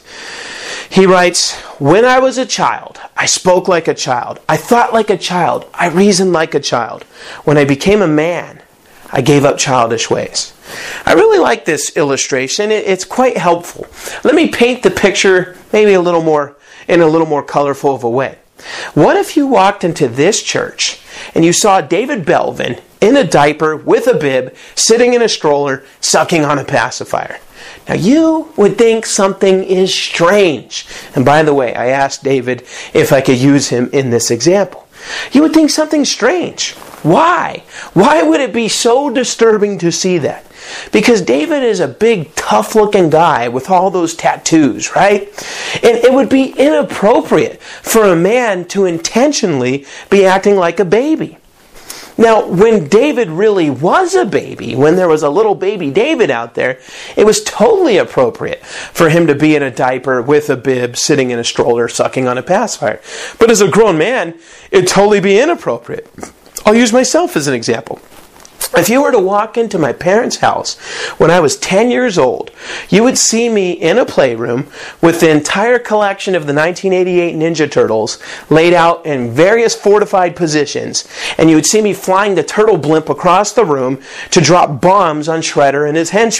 He writes, "When I was a child, I spoke like a child. I thought like a child. I reasoned like a child. When I became a man, I gave up childish ways." I really like this illustration. It's quite helpful. Let me paint the picture maybe in a little more colorful of a way. What if you walked into this church and you saw David Belvin in a diaper with a bib, sitting in a stroller, sucking on a pacifier? Now you would think something is strange. And by the way, I asked David if I could use him in this example. You would think something's strange. Why? Why would it be so disturbing to see that? Because David is a big, tough-looking guy with all those tattoos, right? And it would be inappropriate for a man to intentionally be acting like a baby. Now, when David really was a baby, when there was a little baby David out there, it was totally appropriate for him to be in a diaper with a bib, sitting in a stroller, sucking on a pacifier. But as a grown man, it'd totally be inappropriate. I'll use myself as an example. If you were to walk into my parents' house when I was 10 years old, you would see me in a playroom with the entire collection of the 1988 Ninja Turtles laid out in various fortified positions, and you would see me flying the turtle blimp across the room to drop bombs on Shredder and his henchmen.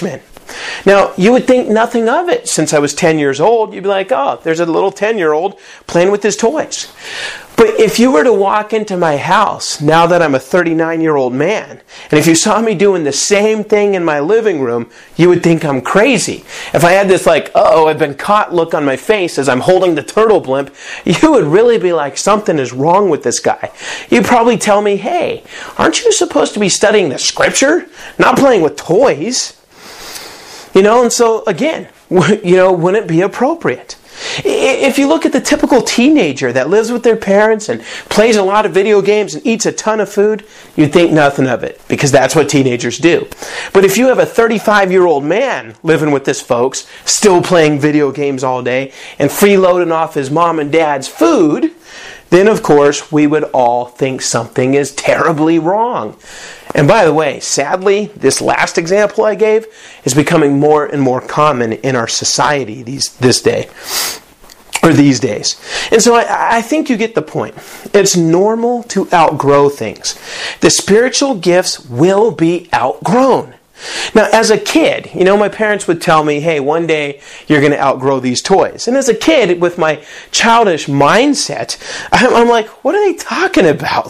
Now, you would think nothing of it since I was 10 years old. You'd be like, oh, there's a little 10-year-old playing with his toys. But if you were to walk into my house now that I'm a 39-year-old man, and if you saw me doing the same thing in my living room, you would think I'm crazy. If I had this like, uh-oh, I've been caught look on my face as I'm holding the turtle blimp, you would really be like, something is wrong with this guy. You'd probably tell me, hey, aren't you supposed to be studying the scripture, not playing with toys? And so again, wouldn't it be appropriate? If you look at the typical teenager that lives with their parents and plays a lot of video games and eats a ton of food, you'd think nothing of it, because that's what teenagers do. But if you have a 35-year-old man living with his folks, still playing video games all day and freeloading off his mom and dad's food, then of course we would all think something is terribly wrong. And by the way, sadly, this last example I gave is becoming more and more common in our society these days. And so I think you get the point. It's normal to outgrow things. The spiritual gifts will be outgrown. Now, as a kid, my parents would tell me, hey, one day you're going to outgrow these toys. And as a kid, with my childish mindset, I'm like, what are they talking about?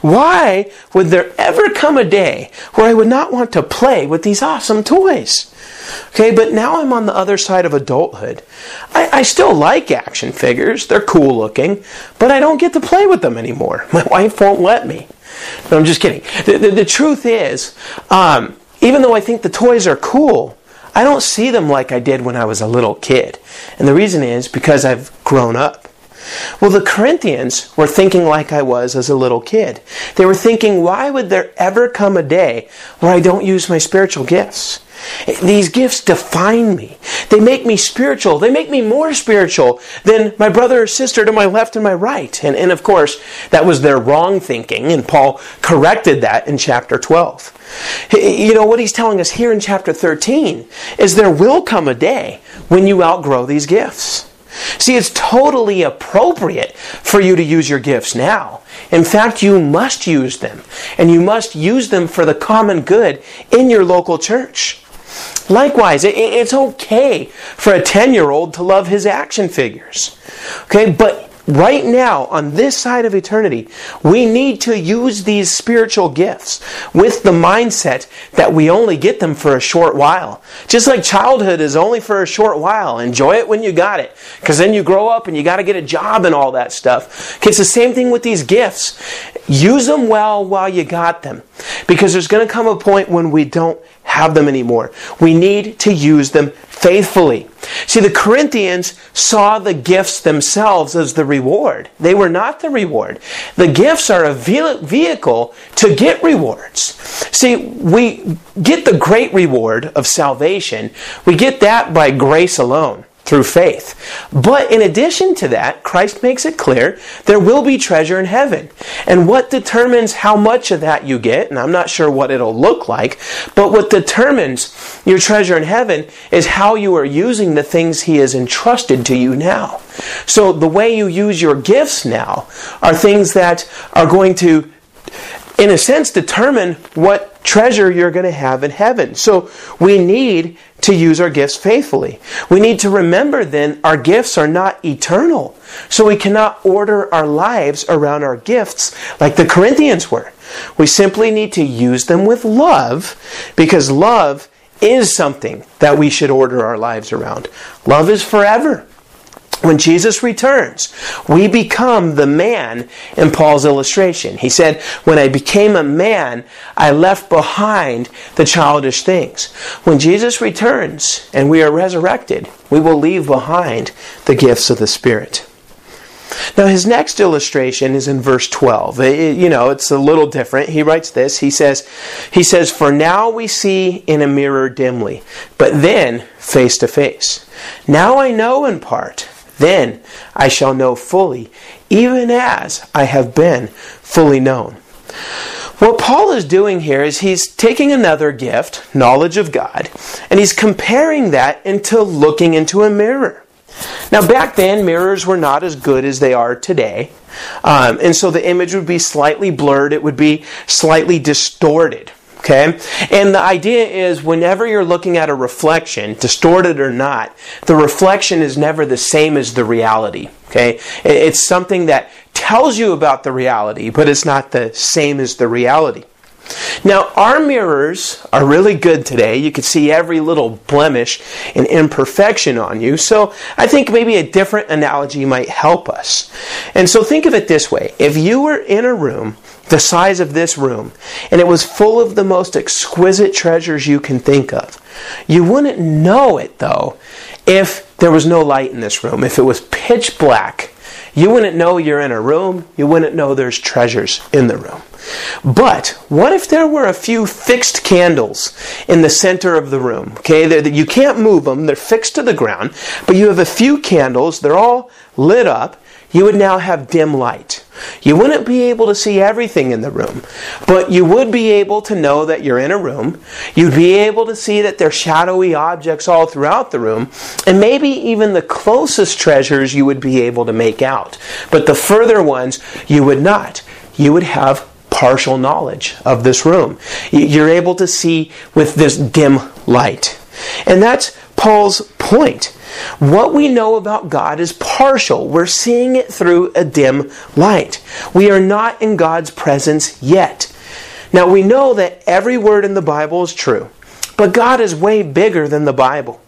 Why would there ever come a day where I would not want to play with these awesome toys? Okay, but now I'm on the other side of adulthood. I still like action figures. They're cool looking, but I don't get to play with them anymore. My wife won't let me. No, I'm just kidding. The truth is, even though I think the toys are cool, I don't see them like I did when I was a little kid. And the reason is because I've grown up. Well, the Corinthians were thinking like I was as a little kid. They were thinking, why would there ever come a day where I don't use my spiritual gifts? These gifts define me. They make me spiritual. They make me more spiritual than my brother or sister to my left and my right. And of course, that was their wrong thinking, and Paul corrected that in chapter 12. What he's telling us here in chapter 13 is there will come a day when you outgrow these gifts. See, it's totally appropriate for you to use your gifts now. In fact, you must use them. And you must use them for the common good in your local church. Likewise, it's okay for a 10-year-old to love his action figures. Okay, but right now, on this side of eternity, we need to use these spiritual gifts with the mindset that we only get them for a short while. Just like childhood is only for a short while. Enjoy it when you got it. Because then you grow up and you got to get a job and all that stuff. Okay, it's the same thing with these gifts. Use them well while you got them. Because there's going to come a point when we don't have them anymore. We need to use them faithfully. See, the Corinthians saw the gifts themselves as the reward. They were not the reward. The gifts are a vehicle to get rewards. See, we get the great reward of salvation. We get that by grace alone, through faith. But in addition to that, Christ makes it clear there will be treasure in heaven. And what determines how much of that you get, and I'm not sure what it'll look like, but what determines your treasure in heaven is how you are using the things He has entrusted to you now. So the way you use your gifts now are things that are going to, in a sense, determine what treasure you're going to have in heaven. So we need to use our gifts faithfully. We need to remember then our gifts are not eternal. So we cannot order our lives around our gifts like the Corinthians were. We simply need to use them with love, because love is something that we should order our lives around. Love is forever. When Jesus returns, we become the man in Paul's illustration. He said, when I became a man, I left behind the childish things. When Jesus returns and we are resurrected, we will leave behind the gifts of the Spirit. Now his next illustration is in verse 12. It's a little different. He writes this. He says, for now we see in a mirror dimly, but then face to face. Now I know in part. Then I shall know fully, even as I have been fully known. What Paul is doing here is he's taking another gift, knowledge of God, and he's comparing that into looking into a mirror. Now back then, mirrors were not as good as they are today. And so the image would be slightly blurred. It would be slightly distorted. Okay? And the idea is whenever you're looking at a reflection, distorted or not, the reflection is never the same as the reality. Okay? It's something that tells you about the reality, but it's not the same as the reality. Now, our mirrors are really good today. You can see every little blemish and imperfection on you. So I think maybe a different analogy might help us. And so think of it this way. If you were in a room the size of this room, and it was full of the most exquisite treasures you can think of, you wouldn't know it, though, if there was no light in this room. If it was pitch black, you wouldn't know you're in a room. You wouldn't know there's treasures in the room. But what if there were a few fixed candles in the center of the room? Okay, you can't move them. They're fixed to the ground. But you have a few candles. They're all lit up. You would now have dim light. You wouldn't be able to see everything in the room, but you would be able to know that you're in a room. You'd be able to see that there's shadowy objects all throughout the room, and maybe even the closest treasures you would be able to make out. But the further ones, you would not. You would have partial knowledge of this room. You're able to see with this dim light. And that's Paul's point. What we know about God is partial. We're seeing it through a dim light. We are not in God's presence yet. Now, we know that every word in the Bible is true, but God is way bigger than the Bible.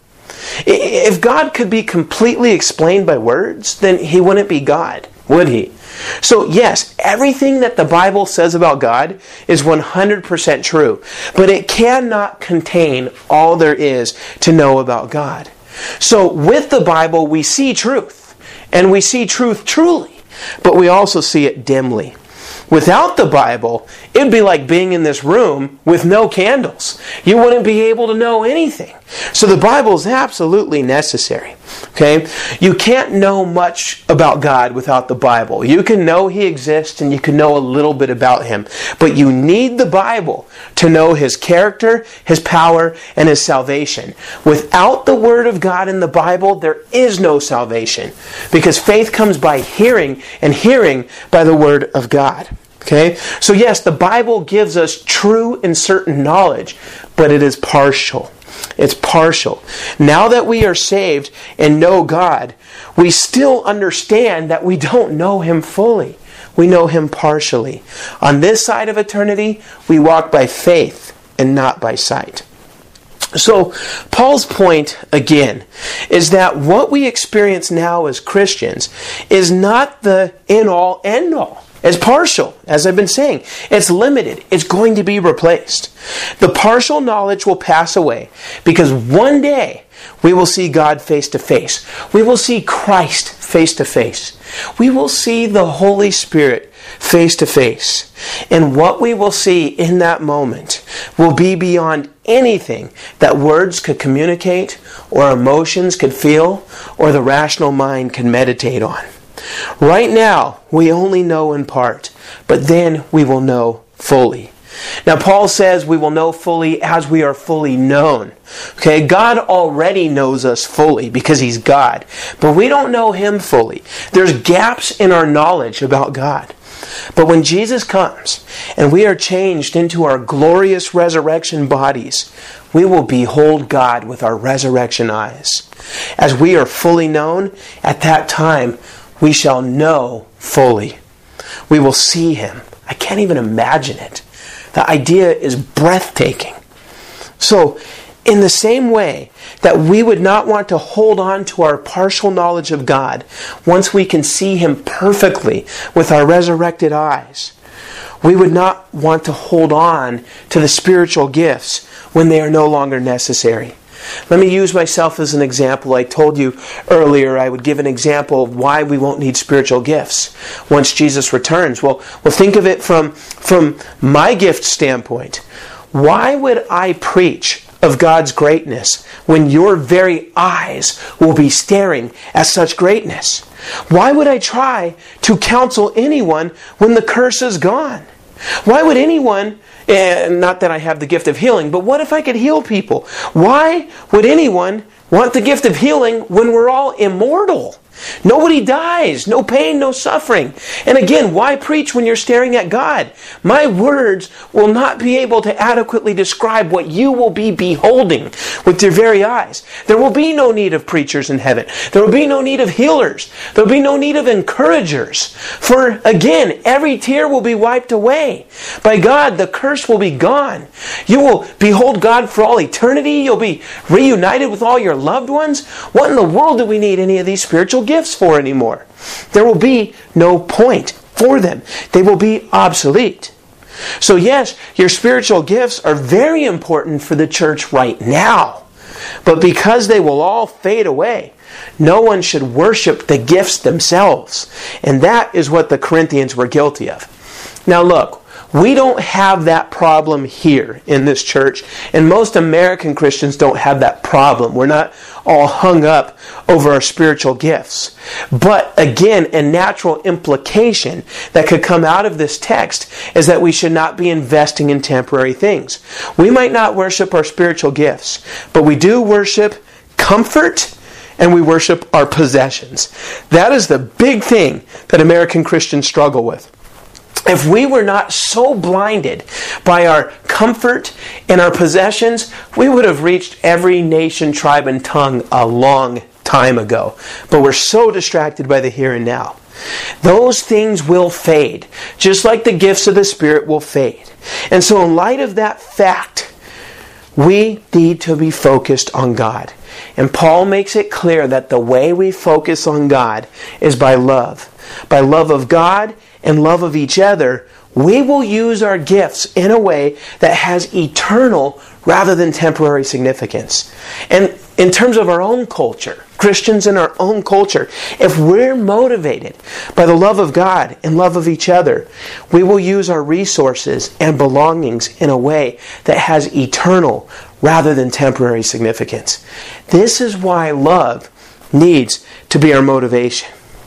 If God could be completely explained by words, then He wouldn't be God, would He? So yes, everything that the Bible says about God is 100% true, but it cannot contain all there is to know about God. So with the Bible, we see truth, and we see truth truly, but we also see it dimly. Without the Bible, it'd be like being in this room with no candles. You wouldn't be able to know anything. So the Bible is absolutely necessary. Okay? You can't know much about God without the Bible. You can know He exists and you can know a little bit about Him. But you need the Bible to know His character, His power, and His salvation. Without the Word of God in the Bible, there is no salvation. Because faith comes by hearing, and hearing by the Word of God. Okay? So yes, the Bible gives us true and certain knowledge, but it is partial. It's partial. Now that we are saved and know God, we still understand that we don't know Him fully. We know Him partially. On this side of eternity, we walk by faith and not by sight. So, Paul's point, again, is that what we experience now as Christians is not the in-all, end-all. It's partial, as I've been saying. It's limited. It's going to be replaced. The partial knowledge will pass away because one day we will see God face to face. We will see Christ face to face. We will see the Holy Spirit face to face. And what we will see in that moment will be beyond anything that words could communicate, or emotions could feel, or the rational mind can meditate on. Right now, we only know in part, but then we will know fully. Now, Paul says we will know fully as we are fully known. Okay, God already knows us fully because He's God, but we don't know Him fully. There's gaps in our knowledge about God. But when Jesus comes and we are changed into our glorious resurrection bodies, we will behold God with our resurrection eyes. As we are fully known, at that time, we shall know fully. We will see Him. I can't even imagine it. The idea is breathtaking. So, in the same way that we would not want to hold on to our partial knowledge of God once we can see Him perfectly with our resurrected eyes, we would not want to hold on to the spiritual gifts when they are no longer necessary. Let me use myself as an example. I told you earlier I would give an example of why we won't need spiritual gifts once Jesus returns. Well, think of it from my gift standpoint. Why would I preach of God's greatness when your very eyes will be staring at such greatness? Why would I try to counsel anyone when the curse is gone? Why would anyone, not that I have the gift of healing, but what if I could heal people? Why would anyone want the gift of healing when we're all immortal? Nobody dies. No pain, no suffering. And again, why preach when you're staring at God? My words will not be able to adequately describe what you will be beholding with your very eyes. There will be no need of preachers in heaven. There will be no need of healers. There will be no need of encouragers. For again, every tear will be wiped away. By God, the curse will be gone. You will behold God for all eternity. You'll be reunited with all your loved ones. What in the world do we need any of these spiritual gifts for anymore? There will be no point for them. They will be obsolete. So yes, your spiritual gifts are very important for the church right now. But because they will all fade away, no one should worship the gifts themselves. And that is what the Corinthians were guilty of. Now look, we don't have that problem here in this church, and most American Christians don't have that problem. We're not all hung up over our spiritual gifts. But again, a natural implication that could come out of this text is that we should not be investing in temporary things. We might not worship our spiritual gifts, but we do worship comfort and we worship our possessions. That is the big thing that American Christians struggle with. If we were not so blinded by our comfort and our possessions, we would have reached every nation, tribe, and tongue a long time ago. But we're so distracted by the here and now. Those things will fade, just like the gifts of the Spirit will fade. And so in light of that fact, we need to be focused on God. And Paul makes it clear that the way we focus on God is by love. By love of God and love of each other, we will use our gifts in a way that has eternal rather than temporary significance. And in terms of our own culture, Christians in our own culture, if we're motivated by the love of God and love of each other, we will use our resources and belongings in a way that has eternal rather than temporary significance. This is why love needs to be our motivation.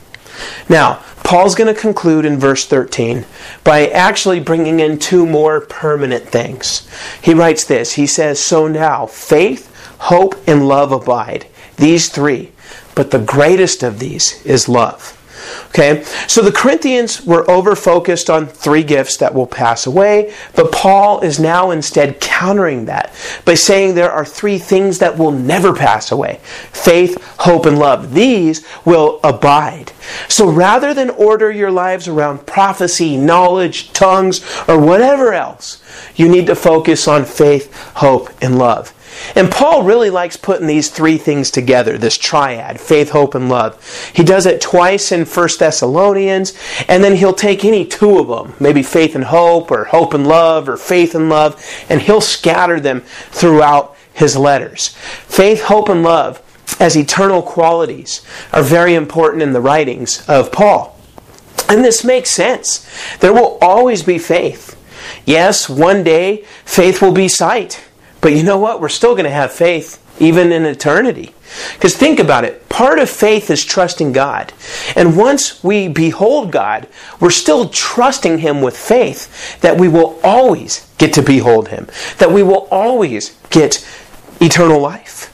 Now, Paul's going to conclude in verse 13 by actually bringing in two more permanent things. He writes this. He says, "So now faith, hope, and love abide. These three. But the greatest of these is love." Okay, so the Corinthians were over-focused on three gifts that will pass away, but Paul is now instead countering that by saying there are three things that will never pass away. Faith, hope, and love. These will abide. So rather than order your lives around prophecy, knowledge, tongues, or whatever else, you need to focus on faith, hope, and love. And Paul really likes putting these three things together, this triad, faith, hope, and love. He does it twice in 1 Thessalonians, and then he'll take any two of them, maybe faith and hope, or hope and love, or faith and love, and he'll scatter them throughout his letters. Faith, hope, and love as eternal qualities are very important in the writings of Paul. And this makes sense. There will always be faith. Yes, one day faith will be sight. But you know what? We're still going to have faith even in eternity. Because think about it. Part of faith is trusting God. And once we behold God, we're still trusting Him with faith that we will always get to behold Him. That we will always get eternal life.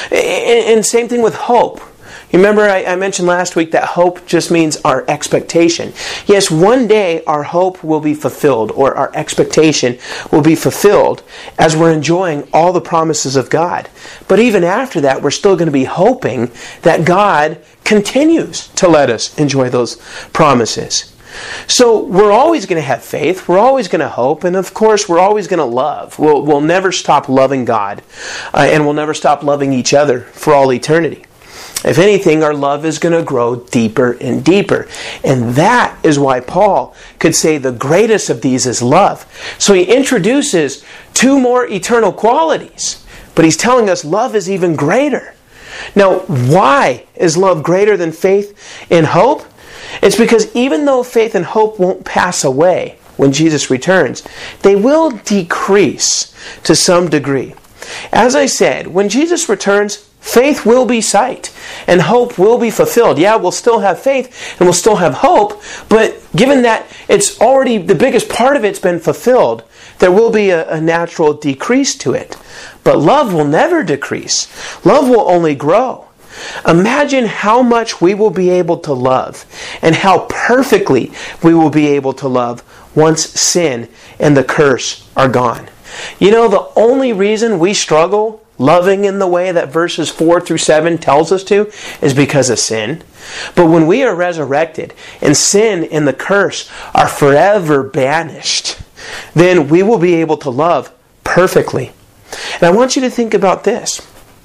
And same thing with hope. You remember I mentioned last week that hope just means our expectation. Yes, one day our hope will be fulfilled, or our expectation will be fulfilled as we're enjoying all the promises of God. But even after that, we're still going to be hoping that God continues to let us enjoy those promises. So we're always going to have faith, we're always going to hope, and of course we're always going to love. We'll never stop loving God, and we'll never stop loving each other for all eternity. If anything, our love is going to grow deeper and deeper. And that is why Paul could say the greatest of these is love. So he introduces two more eternal qualities, but he's telling us love is even greater. Now, why is love greater than faith and hope? It's because even though faith and hope won't pass away when Jesus returns, they will decrease to some degree. As I said, when Jesus returns, faith will be sight, and hope will be fulfilled. Yeah, we'll still have faith, and we'll still have hope, but given that it's already, the biggest part of it's been fulfilled, there will be a natural decrease to it. But love will never decrease. Love will only grow. Imagine how much we will be able to love and how perfectly we will be able to love once sin and the curse are gone. You know, the only reason we struggle loving in the way that verses 4 through 7 tells us to is because of sin. But when we are resurrected and sin and the curse are forever banished, then we will be able to love perfectly. And I want you to think about this.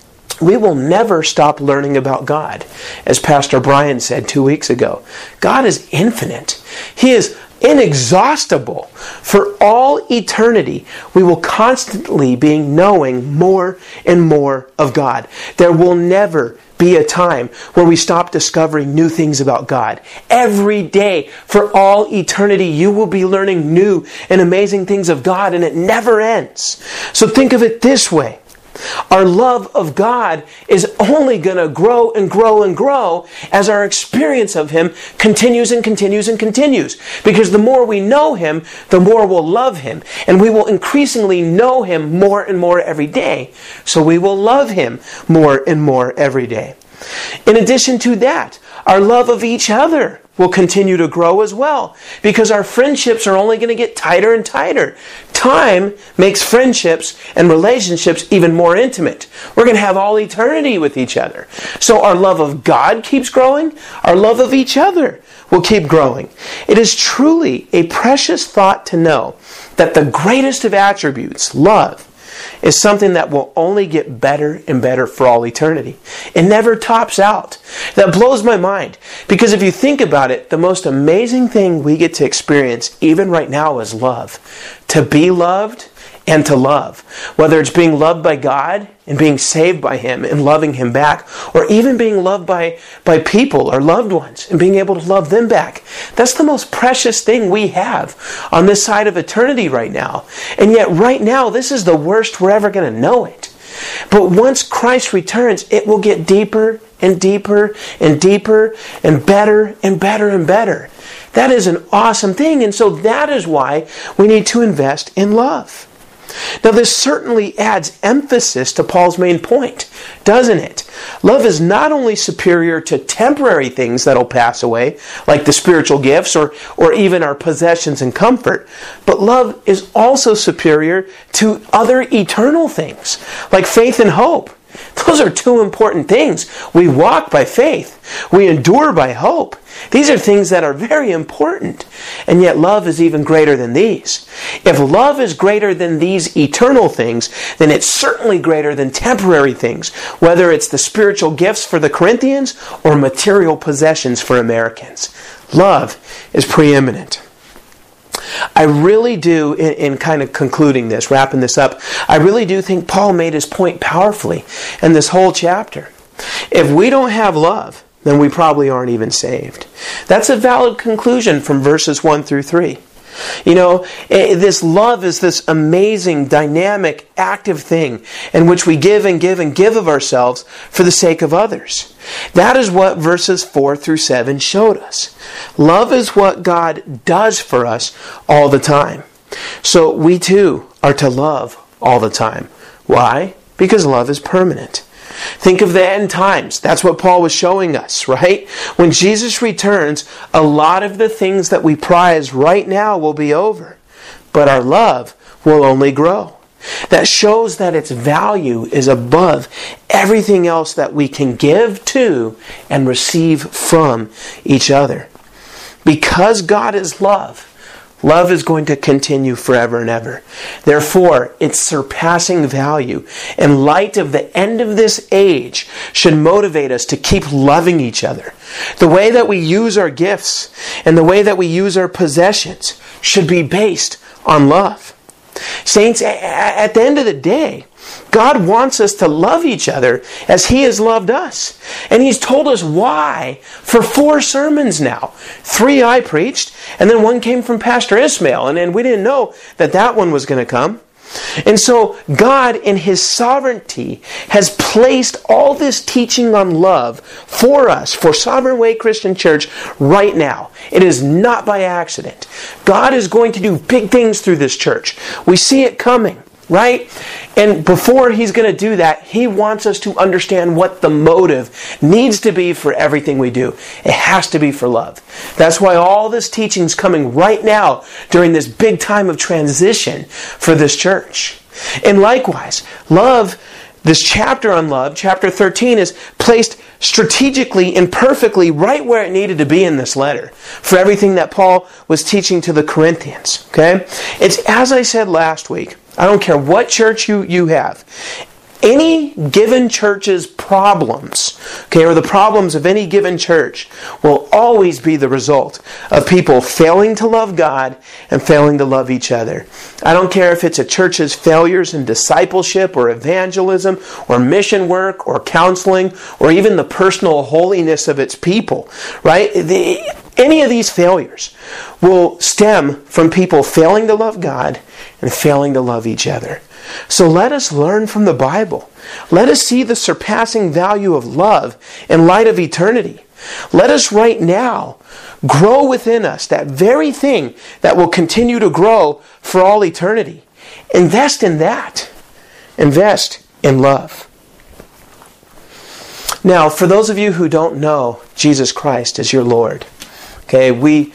We will never stop learning about God. As Pastor Brian said 2 weeks ago, God is infinite. He is inexhaustible. For all eternity, we will constantly be knowing more and more of God. There will never be a time where we stop discovering new things about God. Every day, for all eternity, you will be learning new and amazing things of God, and it never ends. So think of it this way. Our love of God is only going to grow and grow and grow as our experience of Him continues and continues and continues. Because the more we know Him, the more we'll love Him. And we will increasingly know Him more and more every day. So we will love Him more and more every day. In addition to that, our love of each other will continue to grow as well, because our friendships are only going to get tighter and tighter. Time makes friendships and relationships even more intimate. We're going to have all eternity with each other. So our love of God keeps growing. Our love of each other will keep growing. It is truly a precious thought to know that the greatest of attributes, love, is something that will only get better and better for all eternity. It never tops out. That blows my mind. Because if you think about it, the most amazing thing we get to experience even right now is love. To be loved and to love. Whether it's being loved by God and being saved by Him and loving Him back, or even being loved by people or loved ones and being able to love them back. That's the most precious thing we have on this side of eternity right now. And yet right now, this is the worst we're ever going to know it. But once Christ returns, it will get deeper and deeper and deeper and better and better and better. That is an awesome thing. And so that is why we need to invest in love. Now this certainly adds emphasis to Paul's main point, doesn't it? Love is not only superior to temporary things that'll pass away, like the spiritual gifts or even our possessions and comfort, but love is also superior to other eternal things, like faith and hope. Those are two important things. We walk by faith. We endure by hope. These are things that are very important. And yet love is even greater than these. If love is greater than these eternal things, then it's certainly greater than temporary things, whether it's the spiritual gifts for the Corinthians or material possessions for Americans. Love is preeminent. I really do, in kind of concluding this, wrapping this up, I really do think Paul made his point powerfully in this whole chapter. If we don't have love, then we probably aren't even saved. That's a valid conclusion from verses 1 through 3. You know, this love is this amazing, dynamic, active thing in which we give and give and give of ourselves for the sake of others. That is what verses 4 through 7 showed us. Love is what God does for us all the time. So we too are to love all the time. Why? Because love is permanent. Think of the end times. That's what Paul was showing us, right? When Jesus returns, a lot of the things that we prize right now will be over. But our love will only grow. That shows that its value is above everything else that we can give to and receive from each other. Because God is love, love is going to continue forever and ever. Therefore, its surpassing value in light of the end of this age should motivate us to keep loving each other. The way that we use our gifts and the way that we use our possessions should be based on love. Saints, at the end of the day, God wants us to love each other as He has loved us. And He's told us why for 4 sermons now. 3 I preached, and then 1 came from Pastor Ismail. And we didn't know that one was going to come. And so God in His sovereignty has placed all this teaching on love for us, for Sovereign Way Christian Church right now. It is not by accident. God is going to do big things through this church. We see it coming. right? And before He's going to do that, He wants us to understand what the motive needs to be for everything we do. It has to be for love. That's why all this teaching is coming right now during this big time of transition for this church. And likewise, love, this chapter on love, chapter 13, is placed strategically and perfectly right where it needed to be in this letter for everything that Paul was teaching to the Corinthians. Okay? It's as I said last week, I don't care what church you have. Any given church's problems, okay, or the problems of any given church will always be the result of people failing to love God and failing to love each other. I don't care if it's a church's failures in discipleship or evangelism or mission work or counseling or even the personal holiness of its people, right? Any of these failures will stem from people failing to love God and failing to love each other. So let us learn from the Bible. Let us see the surpassing value of love in light of eternity. Let us right now grow within us that very thing that will continue to grow for all eternity. Invest in that. Invest in love. Now, for those of you who don't know Jesus Christ as your Lord, okay, we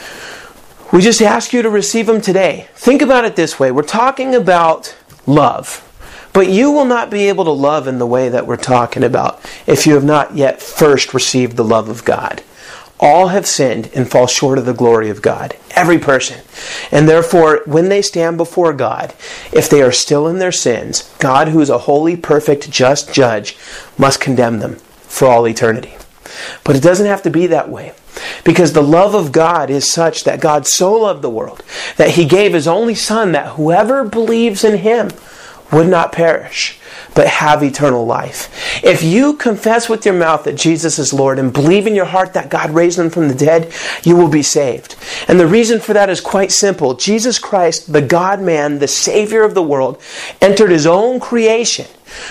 just ask you to receive Him today. Think about it this way. We're talking about love. But you will not be able to love in the way that we're talking about if you have not yet first received the love of God. All have sinned and fall short of the glory of God. Every person. And therefore, when they stand before God, if they are still in their sins, God, who is a holy, perfect, just judge, must condemn them for all eternity. But it doesn't have to be that way. Because the love of God is such that God so loved the world that He gave His only Son, that whoever believes in Him would not perish, but have eternal life. If you confess with your mouth that Jesus is Lord and believe in your heart that God raised Him from the dead, you will be saved. And the reason for that is quite simple. Jesus Christ, the God-man, the Savior of the world, entered His own creation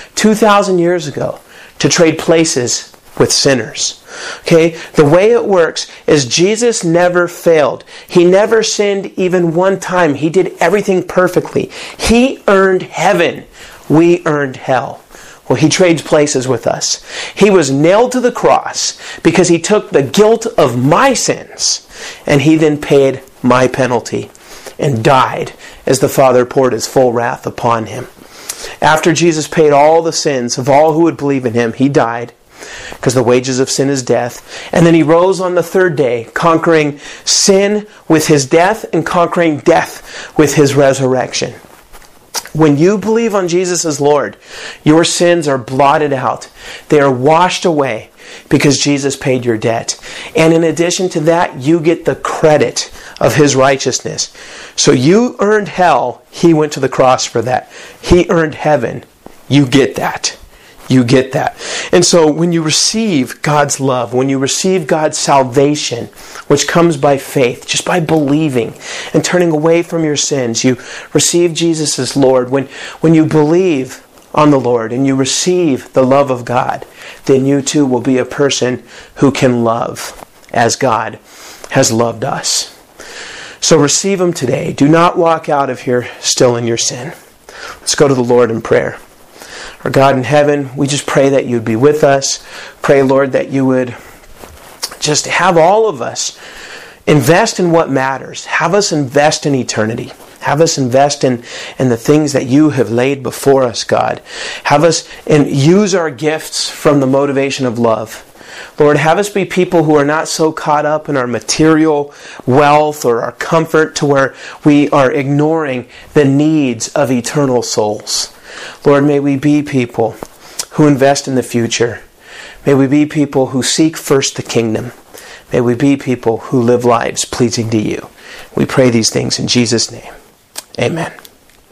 2,000 years ago to trade places with sinners. Okay? The way it works is Jesus never failed. He never sinned even one time. He did everything perfectly. He earned heaven. We earned hell. Well, He trades places with us. He was nailed to the cross because He took the guilt of my sins and He then paid my penalty and died as the Father poured His full wrath upon Him. After Jesus paid all the sins of all who would believe in Him, He died, because the wages of sin is death. And then He rose on the third day, conquering sin with His death and conquering death with His resurrection. When you believe on Jesus as Lord, your sins are blotted out. They are washed away because Jesus paid your debt. And in addition to that, you get the credit of His righteousness. So you earned hell. He went to the cross for that. He earned heaven. You get that. You get that. And so when you receive God's love, when you receive God's salvation, which comes by faith, just by believing and turning away from your sins, you receive Jesus as Lord. When you believe on the Lord and you receive the love of God, then you too will be a person who can love as God has loved us. So receive Him today. Do not walk out of here still in your sin. Let's go to the Lord in prayer. Our God in heaven, we just pray that you'd be with us. Pray, Lord, that you would just have all of us invest in what matters. Have us invest in eternity. Have us invest in the things that you have laid before us, God. Have us use our gifts from the motivation of love. Lord, have us be people who are not so caught up in our material wealth or our comfort to where we are ignoring the needs of eternal souls. Lord, may we be people who invest in the future. May we be people who seek first the kingdom. May we be people who live lives pleasing to you. We pray these things in Jesus' name. Amen.